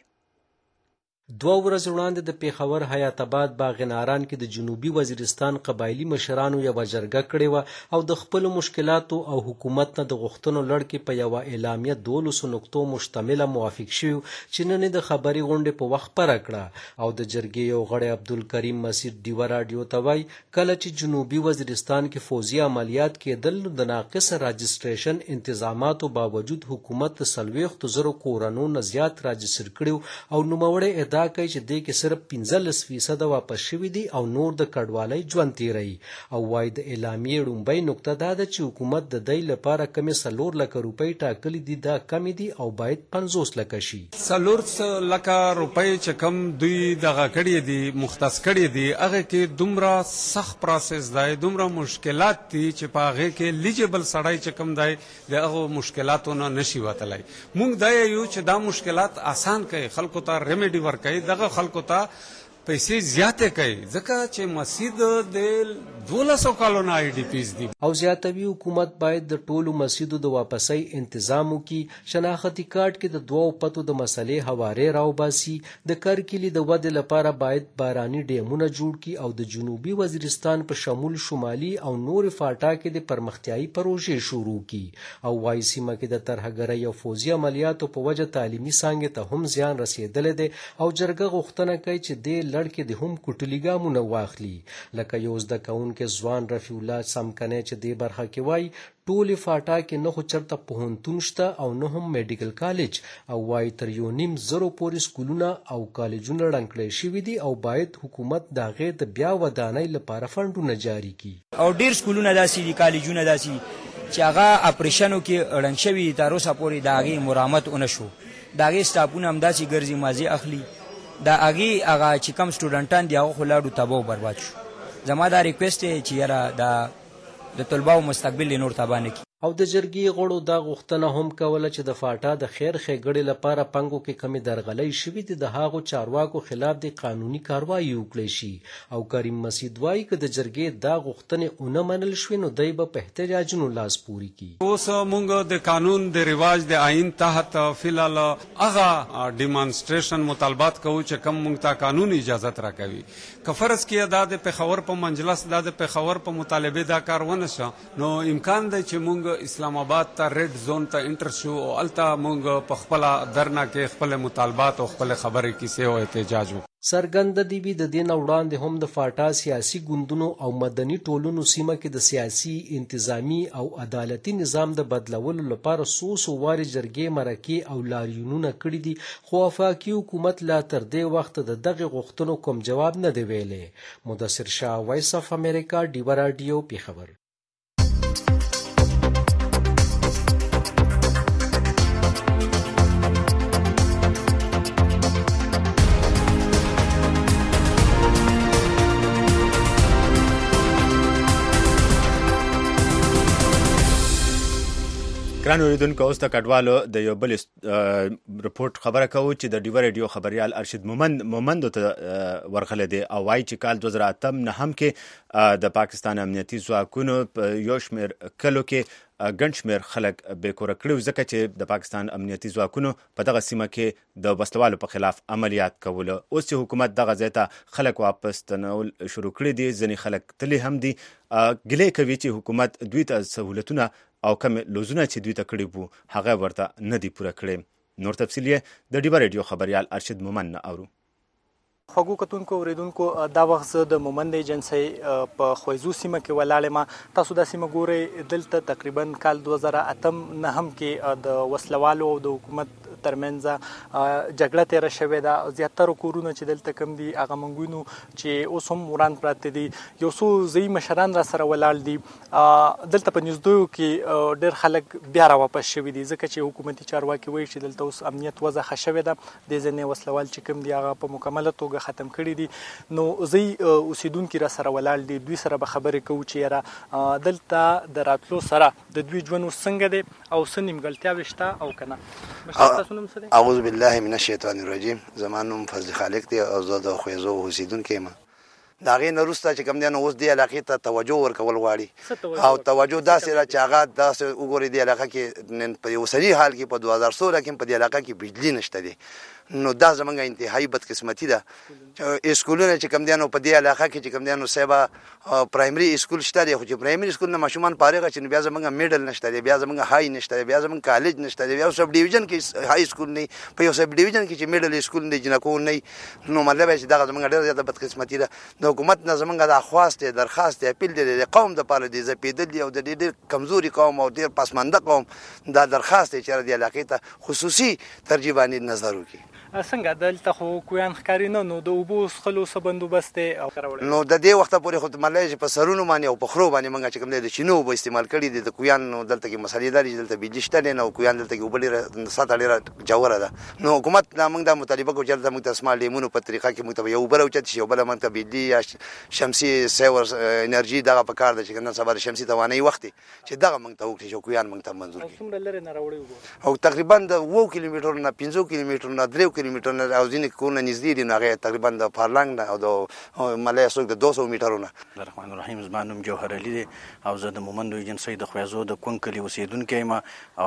دوه ورځې وړاندې د پیښور حیات آباد باغناران کې د جنوبي وزیرستان قبایلی مشرانو یو جرګه کړې و او د خپل مشکلاتو او حکومت نه د غوښتنو لړ کې په یو اعلامیه دولسو نقطو مشتمله موافق شو چې نن د خبري غونډې په وخت پر کړه او د جرګې یو غړی عبدالکریم مسیر ډیوا رادیو ته وایي کله چې جنوبي وزیرستان کې فوزي عملیات کېدل د ناقص راجستریشن انتظاماتو باوجود حکومت سلويخت زرو کورونو نه زیات راجستر کړو او نوموړی دا کوي چې د کې صرف پنځلس فیصد واپس شوي دي او نور د کډوالۍ ژوند تیري او وايي د اعلامیې لومړی نقطه دا ده چې حکومت د دې لپاره کمې څلور لکه روپۍ ټاکلي دي دا کمې دي او باید پنځوس لکه شي. څلور لکه روپۍ چې کم دوی دغه کړي دي مختص کړي دي هغه کې دومره سخت پروسس دی دومره مشکلات دي چې په هغه کې لیجبل سړی چې کم دی د هغه مشکلاتو نه نشي وتلی. موږ دا یو چې دا مشکلات آسان کوي خلکو ته ریمیډي ورکوي دغه خلکو ته پیسې زیاتې کوي ځکه چې مسجد د دولسو کالونو آی ډي پیز دي او زیاتوي حکومت باید د ټولو مسجدو د واپسۍ تنظیم وکړي. شناختی کارت کې د دوو پتو د مسلې حواله راوباسي. د کرکلي د ودې لپاره باید باراني ډیمونه جوړ کړي او د جنوبي وزیرستان په شمول شمالي او نور فاټا کې د پرمختیايي پروژې شروع کړي او وايي سیمه کې د ترهګرۍ او فوزي عملیاتو په وجه تعلیمي څانګې ته هم زیان رسیدلی دی او جرګه غوښتنه کوي چې د لړ کې د هم کوټلي ګامونه واخلي لکه یو زده کوونکی ځوان رفیع الله سمکنی چې دې برخه کې وایي ټولې فاټا کې نه خو چرته پوهنتون شته او نه هم میډیکل کالج او وایي تر یو نیم زرو پورې سکولونه او کالجونه ړنګ کړی شوي دي او باید حکومت د هغې د بیا ودانۍ لپاره فنډونه جاري کړي. او ډېر سکولونه داسې دي کالجونه داسې چې هغه اپریشنو کې ړنګ شوي تر اوسه پورې د هغې مرامت ونه شو. د هغې سټاپونه همداسې ګرځي مازې اخلي دا هغې هغه چې کم سټوډنټان دي هغه خو لاړو تباه و برباد شو. زما دا ریکویسټ دی چې یاره د د طلباو مستقبل یې نور تباه نه کړي. او د جرګې غړو دا غوښتنه هم کوله چې د فاټا د خیر ښېګړې لپاره پنګو کې کمې درغلۍ شوي دي د هغو چارواکو خلاف د قانوني کاروایي وکړی شي. او کریم مسید وایي که د جرګې دا غوښتنې ونه منل شوې نو دی به په احتجاجونو لاس پورې کړي. اوس موږ د قانون د رواج د آئین تحت فلحال هغه ډیمانسټریشن مطالبات کوو چې کوم موږ ته قانون اجازت راکوي. که فرض کړئ دا د پېښور په منجلس دا د پېښور په مطالبې دا کار ونه شه نو امکان دی چې موږ اسلام آباد ته ریډ زون ته انټر شو او هلته موږ په خپله درنه کې خپل مطالبات او خپل خبرې کیسې او احتجاج وکړو. څرګنده دي وي د دې نه وړاندې هم د فاټا سیاسي ګوندونو او مدني ټولنو سیمه کې د سیاسي انتظامی او عدالتي نظام د بدلولو لپاره څو څو وارې جرګې مرکې او لاریونونه کړي دي خو وفاقي حکومت لا تر دې وخته د دغې غوښتنو کوم جواب نه دی ویلی. مدثر شاه، وایس اف امریکا، ډیوه راډیو، پېښور. ګران اوریدونکو، اوس د کډوالو د یو بل رپورټ خبره کوو چې د ډیوه ریډیو خبریال ارشد مومند مومندو ته ورغلی دی او وایي چې کال دوه زره اتم نهم کې د پاکستان امنیتي ځواکونو په یو شمېر کلو کې ګڼ شمېر خلک بېکوره کړي ځکه چې د پاکستان امنیتي ځواکونو په دغه سیمه کې د وسلوالو په خلاف عملیات کولو. اوس چې حکومت دغه ځای ته خلک واپس تنول شروع کړي دي، ځینې خلک تللي هم دي، ګیلې کوي چې حکومت دوی ته سهولتونه او کم لوزونه چې دوی ته کړي وو هغه ورته نه دي پوره کړي. نور تفصیل یې د ډیوه ریډیو خبریال ارشد مومند نه اورو. خوږو کتونکو اوریدونکو، دا وخت زه د مومند ایجنسۍ په خویزو سیمه کې ولاړ یم. تاسو دا سیمه ګورئ، دلته تقریبا کال دوه زره اتم نهم کې د وسلوالو او د حکومت ترمنځ جګړه تېره شوې ده. زیاتره کورونه چې دلته کم دي هغه موږ وینو چې اوس هم وران پراته دي. یو څو ځایي مشران را سره ولاړ دي. دلته په نږدېو کې ډېر خلک بیا را واپس شوي دي ځکه چې حکومتي چارواکي وایي چې دلته اوس امنیت وضع ښه شوې ده. دې ځینې وسلوال چې کم دي هغه په مکمله توګه ختم کړي دي. نو ځای اوسیدونکي را سره ولاړ دي، دوی سره به خبرې کوو چې یاره دلته د راتلو سره د دوی ژوند اوس څنګه دی او څه نیمګړتیاوې شته او که نه. اعوذ بالله من الشیطان الرجیم. زما نوم فضل خالق دی او زه د خویزو اوسیدونکی یم. د هغې نه وروسته چې کوم دی نو اوس دې علاقې ته توجه ورکول غواړي او توجه داسې ده چې هغه داسې وګورئ دې علاقه کې نن په اوسني حال کې په دوه هزار سوله کې په دې علاقه کې بجلي نشته دی. نو دا زمونږ انتهایی بدقسمتي ده. اسکولونه چې کوم دی نو په دې علاقه کې چې کوم دی نو صاحبه پرایمري اسکول شته دی، خو چې پرایمري اسکول نه ماشومان فارغه چې بیا زمونږ میډل نشته دی، بیا زمونږ های نشته دی، بیا زمونږ کالج نشته دی، بیا سب ډیویژن کې های اسکول نه، په یو سب ډیویژن کې چې میډل اسکول نه جنکو نه. نو مطلب چې دا زمونږ ډېر زیاته بدقسمتي ده. د حکومت نه زمونږ د خواست دی، درخواست دی، اپیل دی د قوم دپاره دی ځپېدل دی او د ډېر کمزوري قوم او ډېر پسمانده قوم دا درخواست دی چې دې علاقې ته خصوصي ترجیح باندې نظر وکړي. څنګه دلته خو کویان ښکاري نه، نو د اوبو څښلو څه بندوبست دی؟ نو د دې وخته پورې خو مطلب چې په سرونو باندې او په خرو باندې موږ چې کوم دی د چینو اوبه استعمال کړي دي. د کویان نو دلته کې مسلې دا دي چې دلته بجلي شته دی نه او کویان دلته کې اوبه ډېره سطحه ډېره ژوره ده. نو حکومت دا موږ دا مطالبه کوو چې دلته موږ ته سمال ډیمونو په طریقه کې موږ ته یو اوبه راوچت شي، یو بله موږ ته بجلي یا شمسي سیور انرژي دغه په کار ده چې نن سبا د شمسي توانایي وخت دی چې دغه موږ ته وکړي چې کویان موږ ته منظور کړي. څومره لرې نه راوړی اوبه؟ او تقریبا د اوو کیلومترو نه پنځو کیلومترو نه درېو کیلومترو نه او ځینې کورونه نږدې دي نو هغه تقریبا د پارلنګ نه او د ملای څوک د دوه سوه میټرو نه. الرحمن الرحیم. زما نوم جوهر علي دی او زه د مومندو ایجنسۍ د خویزو د کونګ کلي اوسېدونکی یم.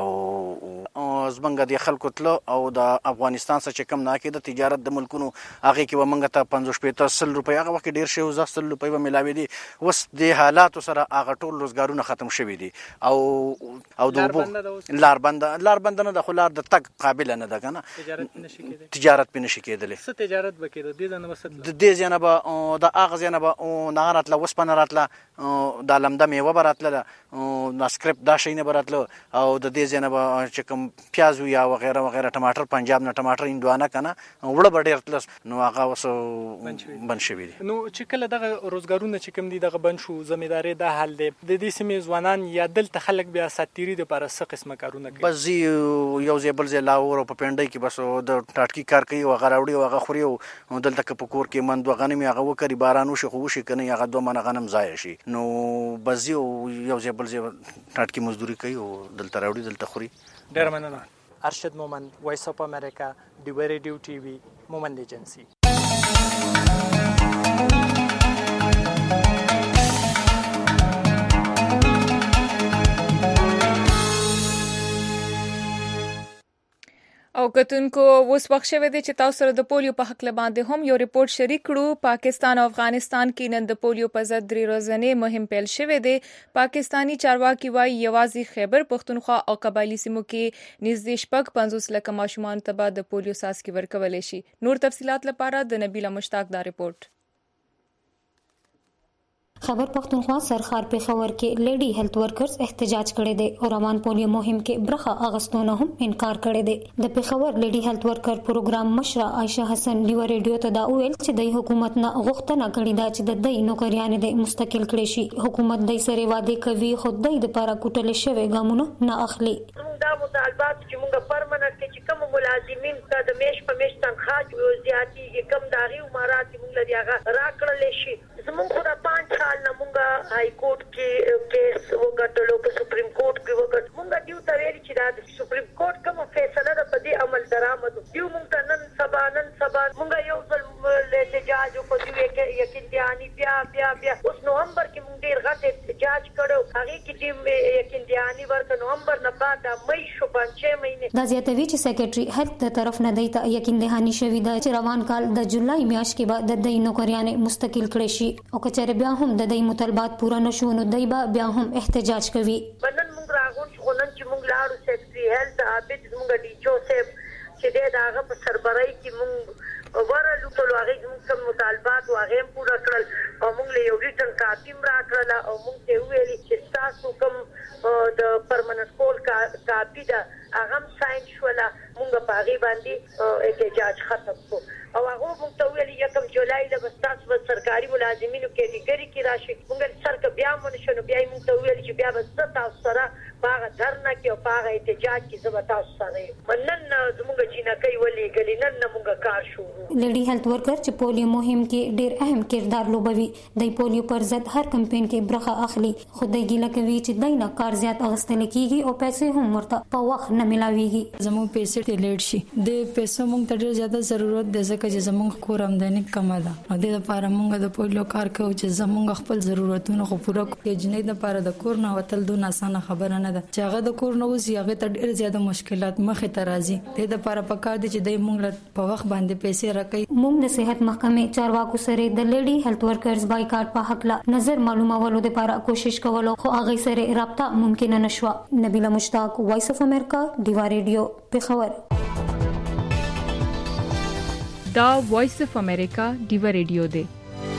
او زمونږ د خلکو تله او د افغانستان څخه چې کوم ناکېده تجارت د ملکونو هغې کې به موږ ته پنځوس شپېته سل روپۍ هغه وخت کې ډېر شوي زه سل روپۍ به میلاوېدې. اوس د حالاتو سره هغه ټول روزګارونه ختم شوي دي او او د اوبو لار بنده لار بنده نه ده، خو لار د تګ قابله نه ده که نه، تجارت پرې نشي کېدلی. څه تجارت به کېده؟ دې ځای نه به څه تله؟ د دې ځای نه به د هغه ځای نه به نغه راتله، اوسپنه راتله، دا لمده میوه به راتله، دا سکرپ دا شی نه به راتله او د دې ځای نه به چې کوم پیاز وي یا وغیره وغیره ټماټر پنجاب نه ټماټر هندوانه که نه وړه به ډېر تلس نو هغه اوس بند شوي دي. نو چې کله دغه روزګارونه چې کوم دي دغه بند شو، زمیندارۍ دا حال دی، د دې سیمې ځوانان یا دلته خلک بیا ساتیري دپاره څه قسمه کارونه کوي؟ بس ځي یو ځای بل ځای لاهور او په پنډۍ کې بس د ټاټکی کار کوي او هغه راوړي او هغه خوري او دلته که په کور کې مند غنم هغه وکړي باران وشي خو وشي کنه هغه دوه منه غنم ضایع شي نو بس یو یو ځای بل ځای ټاټکی مزدوري کوي او دلته راوړي دلته خوري. ډېر مننه. ارشد مومند، وایس اف امریکا، ډیوه ریډیو ټي وي، مومند ایجنسی. او کتونکو اوس وخت شوی دی چې تاسو سره د پولیو په حق باندې هم یو ریپورت شریک کړو. پاکستان او افغانستان کې نن د پولیو په ضد درې ورځې مهم پیل شوی دی. پاکستانی چارواکي وايي یوازې خیبر پښتونخوا او قبایلی سیمو کې نږدې شپږ پنځوس لکه ماشومان ته به د پولیو څاڅکي ورکولی شي. نور تفصيلات لپاره د نبیله مشتاق دا ریپورت. خبر پښتونخوا سرخار پېښور کې لیډي هیلث ورکرز احتجاج کړی دی او روان پولیو مهم کې برخه اغستونه هم انکار کړی دی. د پېښور لیډي هیلث ورکر پروګرام مشره عائشه حسن ډیو ریډیو ته دا ویل چې د حکومت نه غوښتنه کړې ده چې د دې نوکریان د مستقل کړي شي. حکومت د سره وعده کوي خو د دې لپاره کوټل شوی ګامونه نه اخلي. دا مطالبات چې موږ پرمننت چې کوم ملازمین ته د میش په میش تنخواه او زیاتې کم داغي عمارات موږ لري هغه راکړل شي. زموږ خو دا پنځه کال نه موږ های کورټ کې کیس وګټلو په سپریم کورټ کې وګټ موږ دیو ته ویل چې دا سپریم کورټ کوم فیصله ده په دې عمل درآمد دیو موږ ته نن سبا نن سبا موږ یو ځل احتجاج وکړو چې یقین دیانی بیا بیا بیا اوس نومبر کې موږ ډیر غټ احتجاج کړو هغه کې چې یقین دیانی ورته نومبر نه بعد مې شو پنځه مهینه. دا زیاتوي چې سیکریټري هیلث د طرف نه دی ته یقین دهانی شوی دا چې روان کال د جولای میاشت کې بعد د دې نوکریان مستقل کړي شي او کچره بیا هم د دې مطالبات پوره نشو نو دای بیا هم احتجاج کوي. بنن موږ راغون چې نن چې موږ لاړو سیکریټري هیلث عابد موږ ډي جوزف چې دغه په سربرای کې موږ ورلو ټول هغه موږ مطالبات واغې پوره کړل او موږ له یو ریټن کاپیم راکړل او موږ ته ویلي چې تاسو کوم د پرمننت کول کاپی دا هغه ساين شولا موږ په هغه باندې احتجاج ختم کړو او هغه موږ ته ویلي یکم جولای له تاسو په سرکاري ملازمینو کېټګری کې راشي موږ سرک بیا مونږ شنو بیا موږ ته ویلي چې بیا به تاسو سره باغ درنه کې او باغ احتجاج کې زما تاسو سره نن زموږ جنکې ولي غلي نن موږ کار شروع. لیډي هیلث ورکر چې پولیو مهم کې ډېر اهم کردار لوبوي د پولیو پر ضد هر کمپاین کې برخه اخلي خو د ګیله کوي چې دای نه کار زیات اغستل کیږي او پیسې هم ورته په وخت نه ملاويږي. زموږ پیسې ته لیډ شي د پیسو موږ ته ډېر زیاته ضرورت ده ځکه چې زموږ کور آمدنی کم ده او د لپاره موږ د پولیو کار کوو چې زموږ خپل ضرورتونه خو پوره کړو. جنې د لپاره د کور نه وتل دوه اسانه خبره نه ده چې هغه د کور نه وځي هغه ته ډېر زیاته مشکلات مخې ته راځي. د لپاره پکار دي چې د موږ په وخت باندې پیسې راکړي. موږ د صحت محکمې چارواکو سره د لیډي هیلث ورکرز بایکاټ په حق لا نظر معلومولو لپاره کوشش کولو خو هغه سره رابطه ممکن نه شو. نبیله مشتاق، وایس اف امریکا، ډیوا ریډیو، پېښور. دا وایس اف امریکا ډیوا ریډیو دی.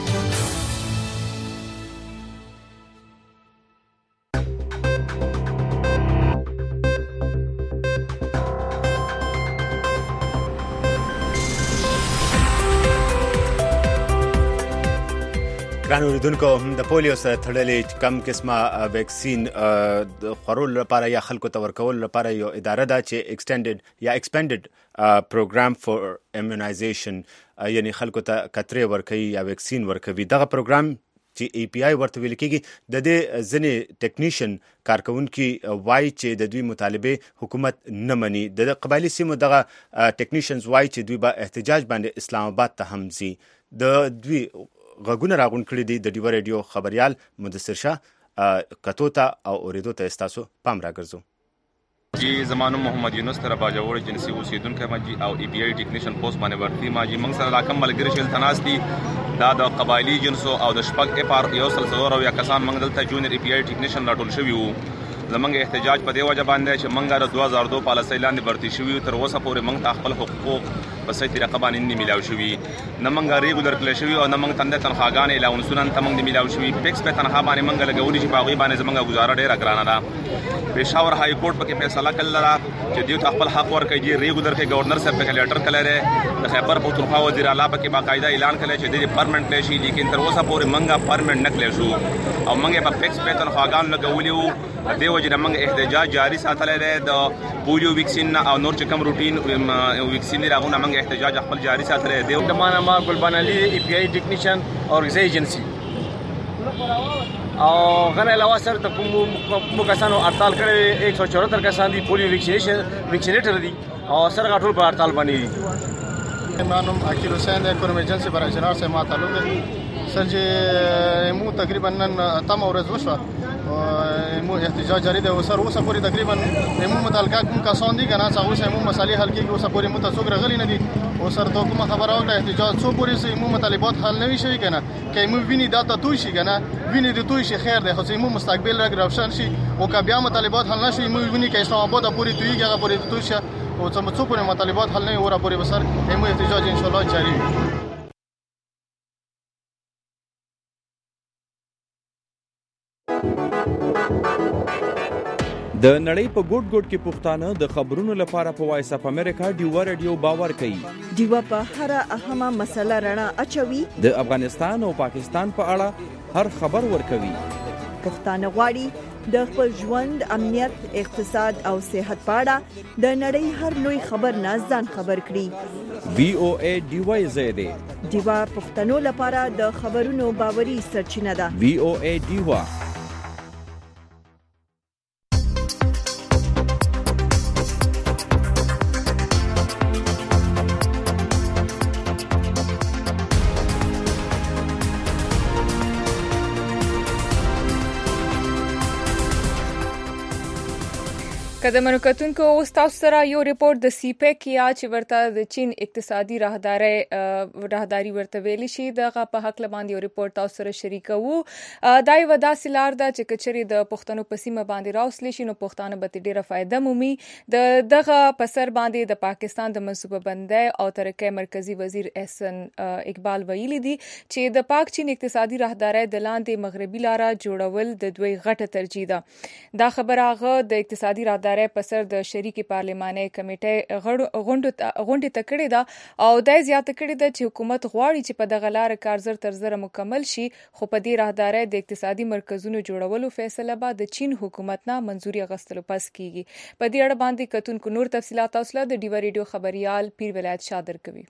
ګران اوریدونکو د پولیو سره تړلې کم قسمه ویکسین د خورولو لپاره یا خلکو ته ورکولو لپاره یو اداره ده چې ایکسټینډډ یا ایکسپینډډ پروګرام فور ایمونایزیشن یعنی خلکو ته کترې ورکوي یا ویکسین ورکوي. دغه پروګرام چې ای پی آی ورته ویل کېږي د دې ځینې ټیکنیشن کارکونکي وایي چې د دوی مطالبه حکومت نه مني. د قبایلی سیمو دغه ټیکنیشنز وایي چې دوی به احتجاج باندې اسلام آباد ته هم ځي. د دوی غږونه راغون کړي دي د ډیوا ریډیو خبريال مدثر شاه کتو ته او اوریدو ته استاسو پام راګرځو. جی زمانو محمد یونس تر باجوړ جنسي اوسیدونکو ما جی او ای پی آی ټیکنیشن پوسټ باندې ورتي ما جی موږ سره راکم ملګری شل تناستي دا د قبایلی جنسو او د شپږ اف ار یو سلسله او یا کسان موږ دلته جونیئر ای پی آی ټیکنیشن راټول شوی وو. زمونږ احتجاج په دی وجه باندې چې موږ د دوه هزار دوه پالیسۍ لاندې برتی شوي تر اوسه پورې موږ ته خپل حقوق په صحیح طریقه باندې نه میلاو شوي. نه موږ ریګولر کړی شوي او نه موږ تنده تنخواګانې الاونسونه ته موږ نه میلاو شوي. فکس په تنخوا باندې موږ لګولي چې په هغوی باندې زموږ ګزاره ډېره ګرانه ده. پېښور های کورټ پکې فیصله کړې ده چې دوی ته خپل حق ورکړي. دي ریګولر کې گورنر صاحب پکې لیټر کړی دی. د خیبر پختونخوا وزیر اعلی پکې باقاعده اعلان کړی چې دوی پرمننټ کړی شي لیکن تر اوسه پورې موږ پرمننټ نه کړی شو او موږ په فکس په تنخواګانو لګولي وو. د دې وجې نه موږ احتجاج جاری ساتلی دی. د پولیو ویکسین او نور چې کوم روټین ویکسین دي هغونه موږ کې احتجاج خپل جاری ساتلی دی. د ما نامه ګلبان علي ای پی آی ټیکنیشن او غذا ایجنسی او غنه علاوه سره ته کوم کسانو هړتال کړی ایک سو چوهتر کسان دي پولیو ویکسینیشن ویکسینیټر دي او سره ټول په هړتال باندې. ما نوم عقیل حسین دی، کوم ایجنسی برای جنرال سے ما تعلق دی. سر چې مو تقریبا نن تم ورځ وشوه مو احتجاج جاری دی او سر اوسه پورې تقریبا مو متعلقات کوم کسان دي کنه چې اوسه مو مسالې حل کیږي اوسه پورې مو ته څوک راغلي نه دي او سر ته کومه خبره وکړه احتجاج څو پورې سي مو مطالبات حل نه شي کنه که مو ویني دا ته توي شي کنه ویني د توي شي خیر دی خو مو مستقبل راګ روشن شي او که بیا مطالبات حل نشي مو ویني که اسلام آباد پورې توي هغه پورې توي شي او څو پورې مطالبات حل نه وره پورې بسر مو احتجاج ان شاء الله جاری وي. د نړۍ په ګوټ ګوټ کې پښتانه د خبرونو لپاره په وایس اف امریکا ډیوا رادیو باور کوي. ډیوا په هر اهمه مسله رڼا اچوي. د افغانستان او پاکستان په اړه هر خبر ورکوي. پښتانه غواړي د خپل ژوند، امنیت، اقتصاد او صحت په اړه د نړۍ هر لوی خبر نه ځان خبر کړي. وی او ای ډیوا زیاده ډیوا پښتنو لپاره د خبرونو باوري سرچینه ده. وی او ای ډیوا. قدمونو کتونکو اوس تاسو سره یو ریپورت د سی پیک یا چې ورته د چین اقتصادي راهداري راهداري ورته ویل شي دغه په حق لباندې یو ریپورت تاسو سره شریکوو. دا یو داسې لار ده چې کچري د پښتنو په سیمه باندې راوسلی شي نو پښتانه به ډیره فائدہ مومي. د دغه پسر باندې د پاکستان د منصوبه بندي او ترقه مرکزی وزیر احسن اقبال ویلي دي چې د پاک چین اقتصادي راهداري د لاندې مغربي لار جوړول د دوی غټه ترجیح ده. دا خبره هغه د اقتصادي راهداري پسر د شریکي پارلماني کمیټې غونډه تکړه ده او د زیاته کړي ده چې حکومت غواړي چې په دغه لار کار زر تر زر مکمل شي خو په دې راهداري د اقتصادي مرکزونو جوړولو فیصله به د چین حکومت نه منځوري اغستلو پس کیږي. په دې اړه باندې کتونکو نور تفصيلات اوسله د ډیوا ریډیو خبريال پیر ولایت شادر کوي.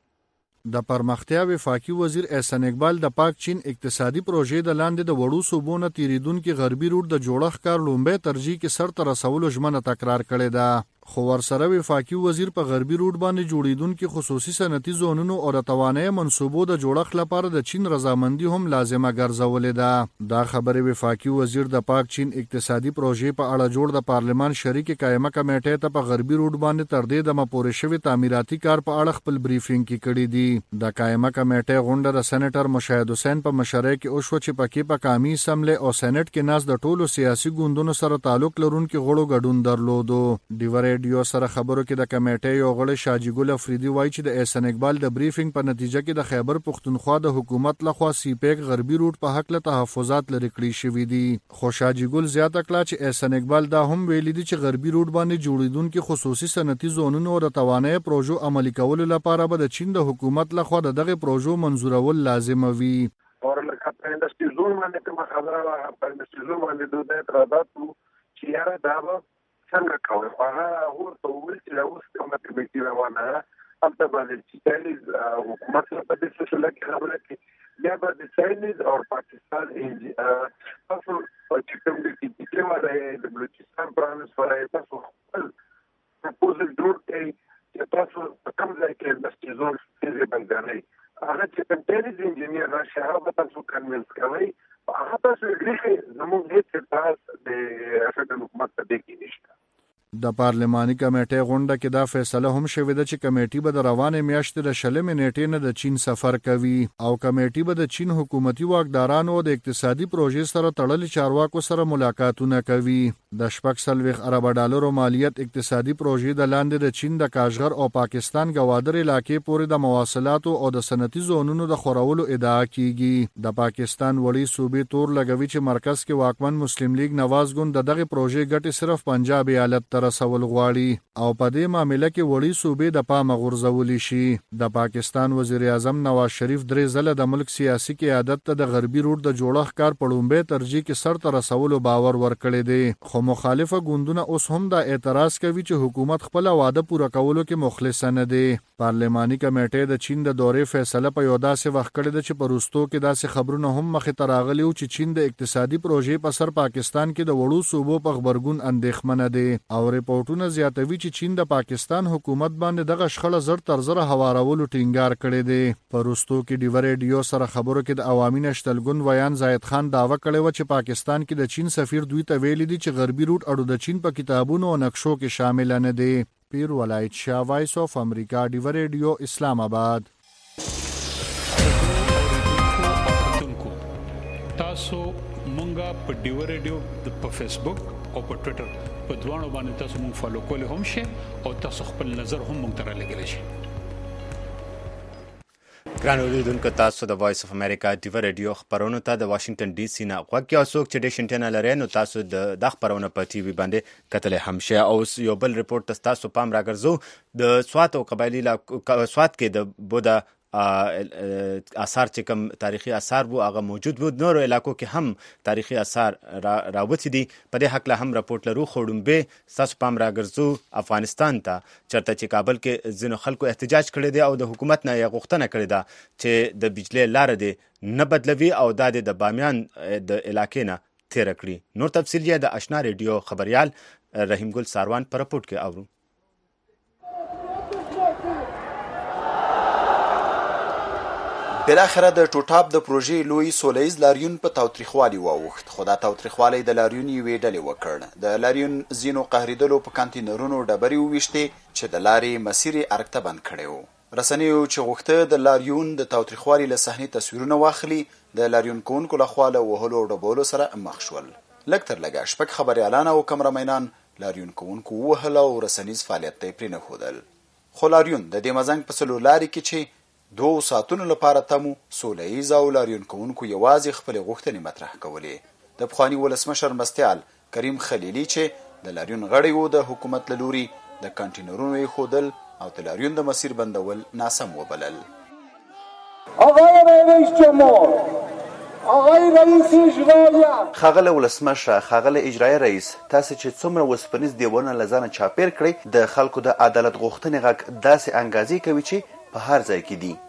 د پرمختیا وفاقي وزیر احسن اقبال د پاک چین اقتصادي پروژې د لاندې د وړو صوبونو تیریدونکو غربي روټ د جوړښت کار لومبه ترجیح کې سر تر رسولو ژمنه تکرار کړې ده. خو ورسره وفاقي وزیر په غربي روټ باندې جوړیدونکو خصوصي صنعتي زونونو او د توانایي منصوبو د جوړښت لپاره د چین رضامندي هم لازمه ګرځولې ده. دا خبره وفاقي وزیر د پاک چین اقتصادي پروژې په اړه جوړ د پارلمان شریکي قائمه کمیټې ته په غربي روټ باندې تر دې د مپورې شوی تعمیراتي کار په اړه خپل بریفینګ کې کړی دی. د قائمه کمیټې غونډه د سېنیټر مشاهد حسین په مشرۍ کې او شو چې پکې په قومي اسمبلی او سېنات کې ناس د ټولو سیاسي ګوندونو سره تعلق لرونکو غړو ګډون درلودو. ډیوا ریډیو سره خبرو کې د کمیټې یو غړی شاجي ګل افریدي وایي چې د احسن اقبال د بریفینګ په نتیجه کې د خیبر پختونخوا د حکومت لخوا سی پیک غربي روټ په حق له تحفظات لري کړی شوې دي. خو شاجي ګل زیاته کړه چې احسن اقبال دا هم ویلي دي چې غربي روټ باندې جوړیدونکو خصوصي صنعتي زونونو او د توانایي پروژو عملي کولو لپاره به د چین د حکومت لخوا دغه پروژو منظورول لازم وي. اور لکه په انډستری زون باندې کوم خبره وه په انډستری زون باندې دوی د اعتراضات چې یاره دا به څنګه کوي هغه ورته وویل چې اوس کومه کمیټې روانه ده هلته باندې چې چاینیز حکومت سره په دې سلسله کې خبره کوي بیا به د چاینیز او پاکستان تاسو چې کوم دي چې واده د بلوچستان پرانس فرای تاسو خپل پروپوزل جوړ کړئ چې تاسو کوم ځای کې انډستری زون کې بندري هغه چې کنټینر انجینیر راشي هغه تاسو کنوینس کوي هغه تاسو یې زموږ هیڅ تاسو د فدرال حکومت ته کې نشته. د پارلماني کمیټې غونډه کې دا فیصله هم شوې ده چې کمیټې به د روانې میاشتې د شلمې نیټې نه د چین سفر کوي او کمیټې به د چین حکومتي واکدارانو او د اقتصادي پروژې سره تړلې چارواکو سره ملاقاتونه کوي. د شپږ څلوېښت اربه ډالرو مالیت اقتصادي پروژې د لاندې د چین د کاشغر او پاکستان ګوادر علاقې پورې د مواصلاتو او د صنعتي زونونو د خورولو ادعا کیږي. د پاکستان وړي صوبې تور لګوي چې مرکز کې واکمن مسلم لیگ نواز ګوند دغه پروژې ګټې صرف پنجاب ایالت ته رسول غواړي او په دې معاملې کې وړي صوبې د پامه غورځولې شي. د پاکستان وزیر اعظم نواز شریف درې ځله د ملک سیاسي قیادت ته د غربي روډ د جوړښت کار په لومړي ترجیح کې سر ته رسولو باور ورکړی دی، خو مخالفه ګوندونه اوس هم دا اعتراض کوي چې حکومت خپل وعده پوره کولو کې مخلص نه دی. پارلماني کمیټې د چین د دورې فیصله په یو داسې وخت کړې ده چې په وروستو کې داسې خبرونه هم مخې ته راغلي وو چې چین د اقتصادي پروژې په سر پاکستان کې د وړو صوبو په غبرګون اندېښمنه دی او ریپورټونه زیاتوي چې چین د پاکستان حکومت باندې دغه شخړه زر تر زره هوارولو ټینګار کړی دی. په وروستو کې ډیوه ریډیو سره خبرو کې د عوامي نشتلګون ویان زاید خان دعوه کړې وه چې پاکستان کې د چین سفیر دوی ته ویلي دي چې غربي روټ اډو د چین په کتابونو او نقشو کې شامل نه دی. پیر ولایت شاه، وایس اف امریکا، ډیوه ریډیو، اسلام آباد. تاسو مونږه په ډیوه ریډیو په فیسبوک او په ټوئیټر په دوانو باندې تاسو مونږ فالو کولی هم شئ او تاسو خپل نظر هم مونږ ته رالیږلی شئ. ګران اوریدونکو، تاسو د وایس اف امریکا ډیوه ریډیو خبرونو ته د واشنگټن ډي سي نه غوږ کې، او څوک چې ډیش انټینا لري نو تاسو د د خبرونو په ټي وي باندې کتلی هم شئ. او یو بل رپورټ ته تاسو پام راګرځو، د سوات او قبایلي سوات کې د بودا آثار چې کوم تاریخي آثار وو هغه موجود وو، نورو علاقو کې هم تاریخي آثار راوتی دي. په دې حق له هم رپورټ لرو، خو ډومبې ستاسو پام راګرځو افغانستان ته، چېرته چې کابل کې ځینو خلکو احتجاج کړی دی او د حکومت نه یې غوښتنه کړې ده چې د بجلۍ لاره دې نه بدلوي او دا دې د بامیان د علاقې نه تیره کړي. نور تفصیل یې د اشنا ریډیو خبریال رحیم ګل ساروان په رپورټ کې اورو. بالاخره د ټوټاپ د پروژې لوی سولیز لاریون په تاوتریخوالي واوښت، خو دا تاوتریخوالی د لاریون یوې ډلې وکړ. د لاریون ځینو قهرېدلو په کانتینرونو ډبرې وویشتې چې د لارې مسیر یې ارګ ته بند کړی و. رسنیو چې غوښته د لاریون د تاوتریخوالي له صحنې تصویرونه واخلي، د لاریون کوونکو لخوا له وهلو او ډبولو سره مخ شول. لږ تر لږه شپږ خبریالان او کمرمینان لاریون کوونکو ووهل او رسنیز فعالیت ته یې پرې نښودل. خو لاریون د دې مزنګ په څلور لارې کې چې دوه ساعتونو لپاره تمو، سوله ییز او لاریون کوونکو یوازې خپلې غوښتنې مطرح کولې. د پخواني ولسمشر مرستیال کریم خلیلي چې د لاریون غړی و، د حکومت له لوري د کانټینرونو ایښودل او د لاریون د مسیر بندول ناسم وبلل. آقای رئیس جمهور، آقای رئیس اجرایه، ښاغلی ولسمشر، ښاغلی اجرایه رئیس، تاسې چې څومره وسپنیز دیوالونه له ځانه چاپېر کړئ، د خلکو د عدالت غوښتنې غږ داسې انګازې کوي چې په هر ځای کې دي.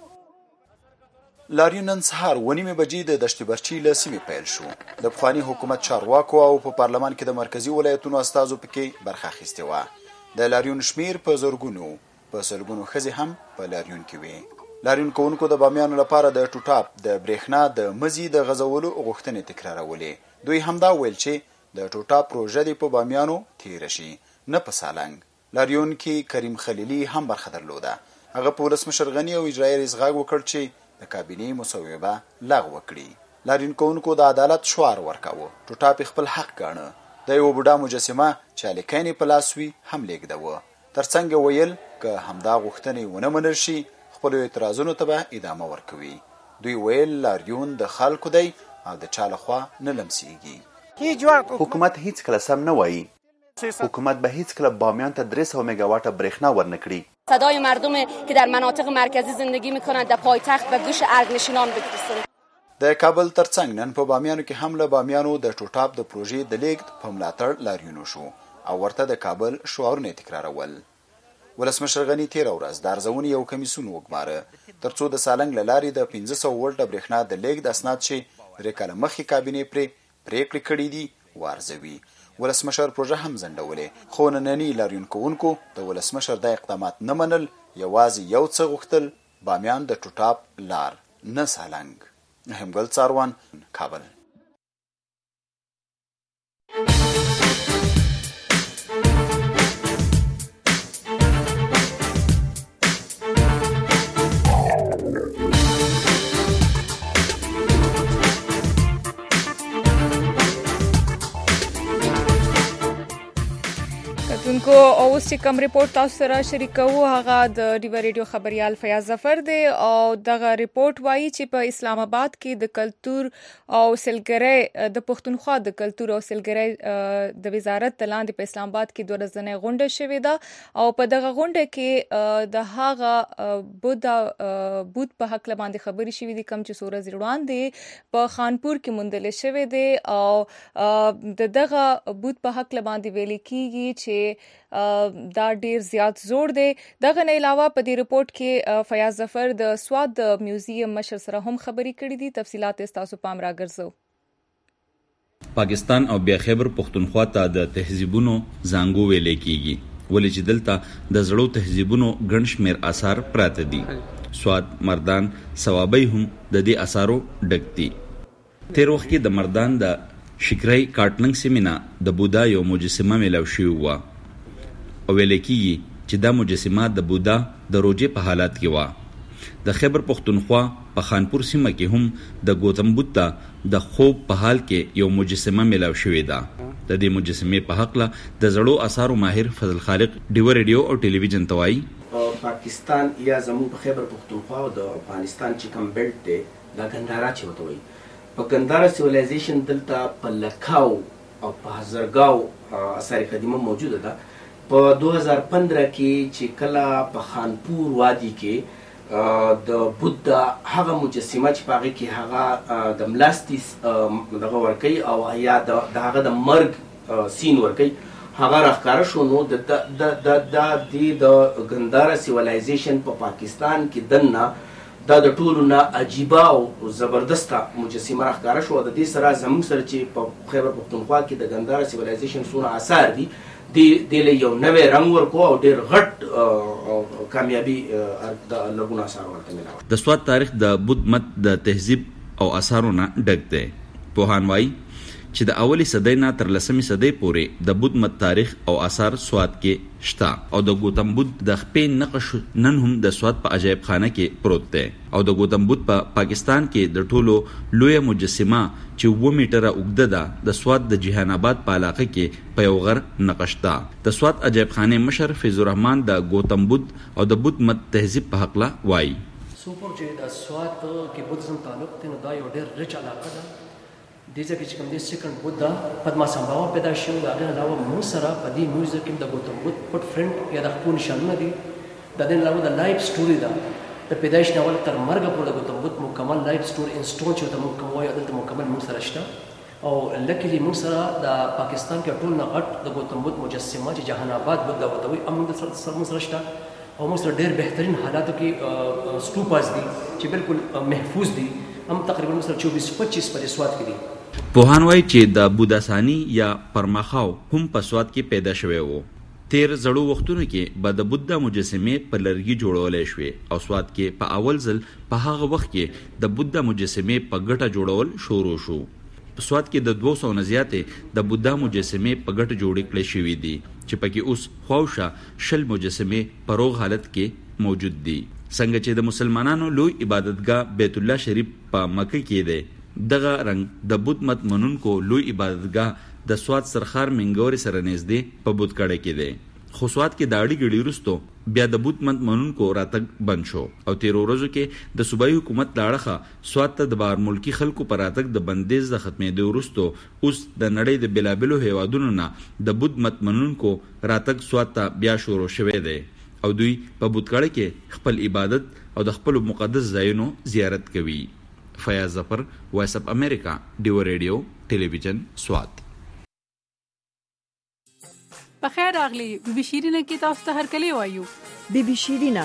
لاریون نن سهار اوه نیمې بجې د دشت برچي له سیمې پیل شو. د پخواني حکومت چارواکو او په پارلمان کې د مرکزي ولایتونو استازو پکې برخه اخیستې وه. د لاریون شمیر په زرګونو، په سلګونو ښځې هم په لاریون کې وې. لاریون کوونکو د بامیانو لپاره د ټوټاپ د برېښنا د مزي د غځولو غوښتنې تکرارولې. دوی همدا ویل چې د ټوټاپ پروژه دې په بامیانو تیره شي، نه په سالنګ. لاریون کې کریم خلیلي هم برخه درلوده. هغه په ولسمشر غني او اجرایي رئیس غږ وکړ چې د کابینې مصوبه لغوه کړي. لاریون کوونکو د عدالت شعار ورکاوه. ټوټاپ خپل حق ګاڼه. د یو بوډا مجسمه چې هلکین په لاس وي هم لیږدوه. ترڅنګ ویل که همدا غوښتنې ونه منل شي، خپلو اعتراضونو ته به ادامه ورکوي. دوی ویل لاریون د خلکو دی او د چا لخوا نه لمسیږي. حکومت هیڅ کله سم نه وایي. حکومت به هیڅ کله بامیان ته درې سوه مگاواټه برېښنا ورنکړي. صدای مردم که در مناطق مرکزی زندگی میکنند در پایتخت به گوش ارگنشینان بفرستند. د کابل ترڅنګ نن په بامیانو کې هم له بامیانو د ټوټاپ د پروژې د لیږد په ملاتړ لاریون وشو او ورته د کابل شعارونه تکرارول. ولسمشر غني تېره ورځ د ارزونې یو کمیسیون وګماره ترڅو د سالنګ له لارې د پنځه سوه ولټه برېښنا د لیږد اسناد چې درې کاله مخکې کابینې پرې پرېکړې کړې دي وارزوي. ولسمشر پروژه هم ځنډولې، خو ننني لاریون کوونکو د ولسمشر د اقدامات نه منل، یوازې یو څه غوښتل، بامیان د ټوټاپ لار، نه سالنګ. همګل څاروان، کابل. اوریدونکو اوس چې کوم ریپورت تاسو سره شریکو هغه د ډیو ریډیو خبريال فیاض ظفر دی او دغه ریپورت وایي چې په اسلام آباد کې د کلچر او سلګری د پښتونخوا د کلچر او سلګری د وزارت لاندې په اسلام آباد کې دوه ورځې غونډه شوې ده او په دغه غونډه کې د هغه بودا بوت په حق باندې خبري شوې دي کوم چې سورز روان دي په خانپور کې مندل شوې دي او د دغه بوت په حق باندې ویل کیږي چې دا ډیر زیات زور دی. دغه نه علاوه په دې ریپورت کې فیاض ظفر د سواد د میوزیم مشر سره هم خبري کړې دي. تفصيلات تاسو پام راګرځو. پاکستان او بیا خیبر پختونخوا ته د تهذیبونو زانګو ویل کیږي ولې چې دلته د زړو تهذیبونو ګڼ شمېر آثار پراته دي. سواد مردان ثوابي هم د دې آثارو ډک دي. تیر وخت کې د مردان د شکرای کارټننګ سیمینا د بودا یو مجسمه ملو شوی و او ویل کیږي چې دا مجسمه د بودا د روزې په حالت کې و. د خیبر پختونخوا په خانپور سیمه کې هم د گوتم بدھ د خوب په حال کې یو مجسمه ملو شوی ده. د دې مجسمه په حق له د زړو آثارو ماهر فضل خالق ډیو ریډیو او ټلویزیون توای پاکستان یا زمو په خیبر پختونخوا او د افغانستان چې کوم بیلټ دی دا ګندارا چې وته وي په ګندارا سیویلایزیشن دلته په لکاو او په هزارګاو اثار قدیمه موجوده ده. په دوه هزار پندرہ کې چې کله په خانپور وادي کې د بودا هغه مجسمه چې پاغه کې هغه د ملاستیس دغه ورکی او یا د هغه د مرګ سین ورکی هغه راخاره شو نو د د د د ګندارا سیویلایزیشن په پاکستان کې دنه دا د ټولو نه عجیبه او زبردسته مجسمه راخاره شو. د دې سره زموږ سره چې په خیبر پختونخوا کې د ګندارا سیویلایزیشن سونه آثار دي د له یو نوې رنگ ورکو او ډیر غټ کامیابی د لګون آثار ورته ملاو. د سواد تاریخ د بودھ مت د تهذیب او آثارونه ډک دی. پوهان وایي چې د اولی صدۍ نه تر لسمې صدۍ پورې د بودھ مت تاریخ او آثار سواد کې شته او د گوتم بدھ د خپې نقش نن هم د سواد په عجایب خانه کې پروت دی او د گوتم بدھ په پا پاکستان کې د ټولو لوی مجسمه چې و میټره اوږده ده د سواد د جهان آباد په علاقه کې په یو غر نقش ده. د سواد عجایب خانه مشر فیض الرحمن د گوتم بدھ او د بودھ مت تهذیب په حق لا وایي سوپر چې د سواد کې بودھزم تعلق دی نو دا یو ډېر ریچ علاقه ده. دیزه کې چې کوم دې سیکنډ بودا پدما سمباوا پیدا شو دا غن علاوه مو سره په دې میوزیک کې د گوتم بدھ پټ فرند یا د خپل نشانونه دي. د دې علاوه د لایف سټوري دا د پیدایش نه ول تر مرګ پورې د گوتم بدھ مکمل لایف سټوري انسټون چې د مکمل وایي د مکمل مو سره شته او لکه مو سره د پاکستان کې ټول نه غټ د گوتم بدھ مجسمه چې جهان آباد بودا وته وي امون د سره مو سره شته او مو سره ډېر بهترین حالاتو کې سټوپاز دي چې بالکل محفوظ دي. هم تقریبا مو سره چوبیس پچیس په سواد کې دي. پوهان وایي چې د بوداسانی یا پرماخاو هم په سواد کې پیدا شوی وو. تیر زړو وختونو کې به د بودا مجسمه په لرګي جوړولې شوې او سواد کې په اول ځل په هغه وخت کې د بودا مجسمه په ګټه جوړول شروع شو. په سواد کې د دوه سوو نه زیاتې د بودا مجسمه په ګټه جوړې کړې شوې دي چې پکې اوس خواوشه شل مجسمه په روغ حالت کې موجود دي. څنګه چې د مسلمانانو لوی عبادتګاه بیت الله شریف په مکه کې دی دغه رنگ د بودھ مت منونکو لوی عبادتګاه د سواد سرخار منګوري سره نږدې په بودھ کړه کې دی. خو سواد کې داړي ګړي وروستو بیا د بودھ مت منونکو راتګ بند شو او تیر ورځو کې د صوبایي حکومت لاړه سواد ته د بهر ملکی خلکو پر راتګ د بندیز د ختمېدو وروستو اوس د نړۍ د بلابلو هیوادونو نه د بودھ مت منونکو راتګ سواد ته بیا شروع شوی دی او دوی په بودھ کړه کې خپل عبادت او د خپل مقدس ځایونو زیارت کوي. فیاض ظفر وایس اف امریکا ډیو ریډیو ټلویزیون سواد. بخیر راغلی بی بی شیرینه کې تاسو ته هرکلی وایو. بی بی شیرینه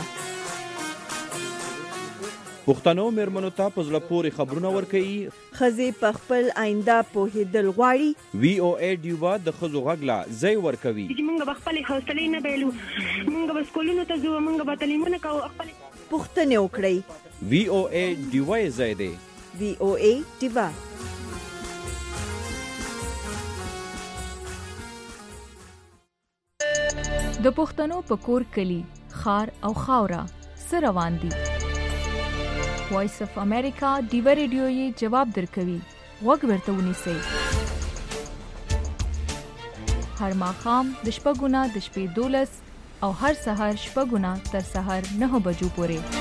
پښتنو میرمنو ته په زړه پورې خبرونه ورکوي. ښځې په خپل آینده پوهېدل غواړي. وی او ای ډیوا د ښځو غږ لا ځای ورکوي. موږ به خپلې حوصلې نه بایلو، موږ به سکولونو ته ځو، موږ به تعلیمونه کوو، خپلې پوښتنې وکړئ. وی او ای ډیوا یې ځای دی. وی او ای ډیوا د پښتنو په کور کلی خار او خاورا سره روان دي. وایس اف امریکا ډیو ریډیو یې جواب درکوي. وګ ورته ونیسئ. هر ماښام د شپږو نه د شپې دولس او هر سهار شپږو نه تر سهار نهو بجو پورې.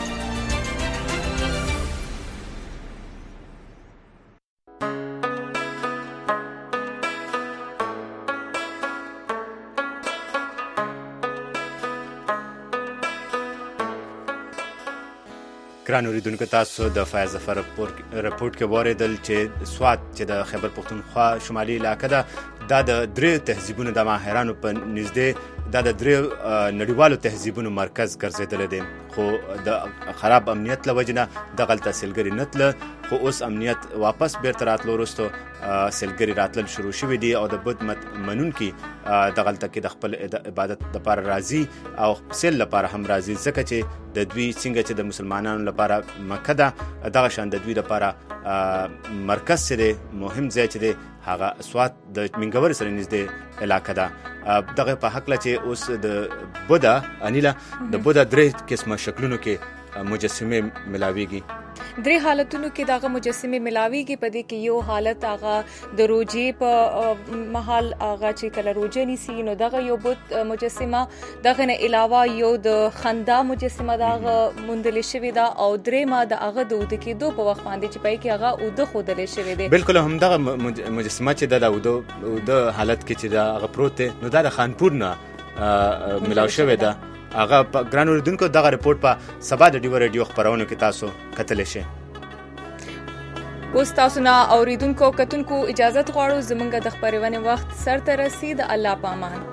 ګران اوریدونکو تاسو د فیاض ظفر رپورټ کې واوریدل چې سوات چې د خیبر پښتونخوا شمالي علاقه ده دا د درې تهذیبونو د ماهرانو په نږدې دا د درې نړیوالو تهذیبونو مرکز ګرځېدلی دی، خو د خراب امنیت له وجې نه دغلته سیلګري نه تله، خو اوس امنیت واپس بیرته راتلو وروستو سیلګري راتلل شروع شوي دي او د بت منونکي دغلته کې د خپل عبادت لپاره راځي او سیل لپاره هم راځي، ځکه چې د دوی څنګه چې د مسلمانانو لپاره مکه ده دغه شان د دوی لپاره مرکز چې دی مهم ځای چې دی هغه سوات د منګورې سره نږدې علاقه ده. دغه په هکله چې اوس د بودا انیلا د بودا درې قسمه شکلونو کې مجسمه ملاویږي. درې حالتونو کې دغه مجسمه ملاویږي. په دې کې یو حالت هغه د روجې په محل هغه چې کله روجه نیسي نو دغه یو بت مجسمه، دغه نه علاوه یو د خندا مجسمه دغه موندل شوی دا او درې ما د هغه د ود کې دو په وخت باندې چې پای کې هغه ود خودل شوی دی. بالکل هم دغه مجسمه چې د ود د حالت کې چې دا هغه پروت دی نو دا د خانپور نه ملاو شوی ده. هغه ګران اوریدونکو دغه رپورټ په سبا د ډیو رادیو خبرونو کې تاسو کتلی شئ. اوس تاسو نه اوریدونکو کتونکو اجازه غواړو زمونږ د خبرونې وخت سر ته رسید. الله پامان.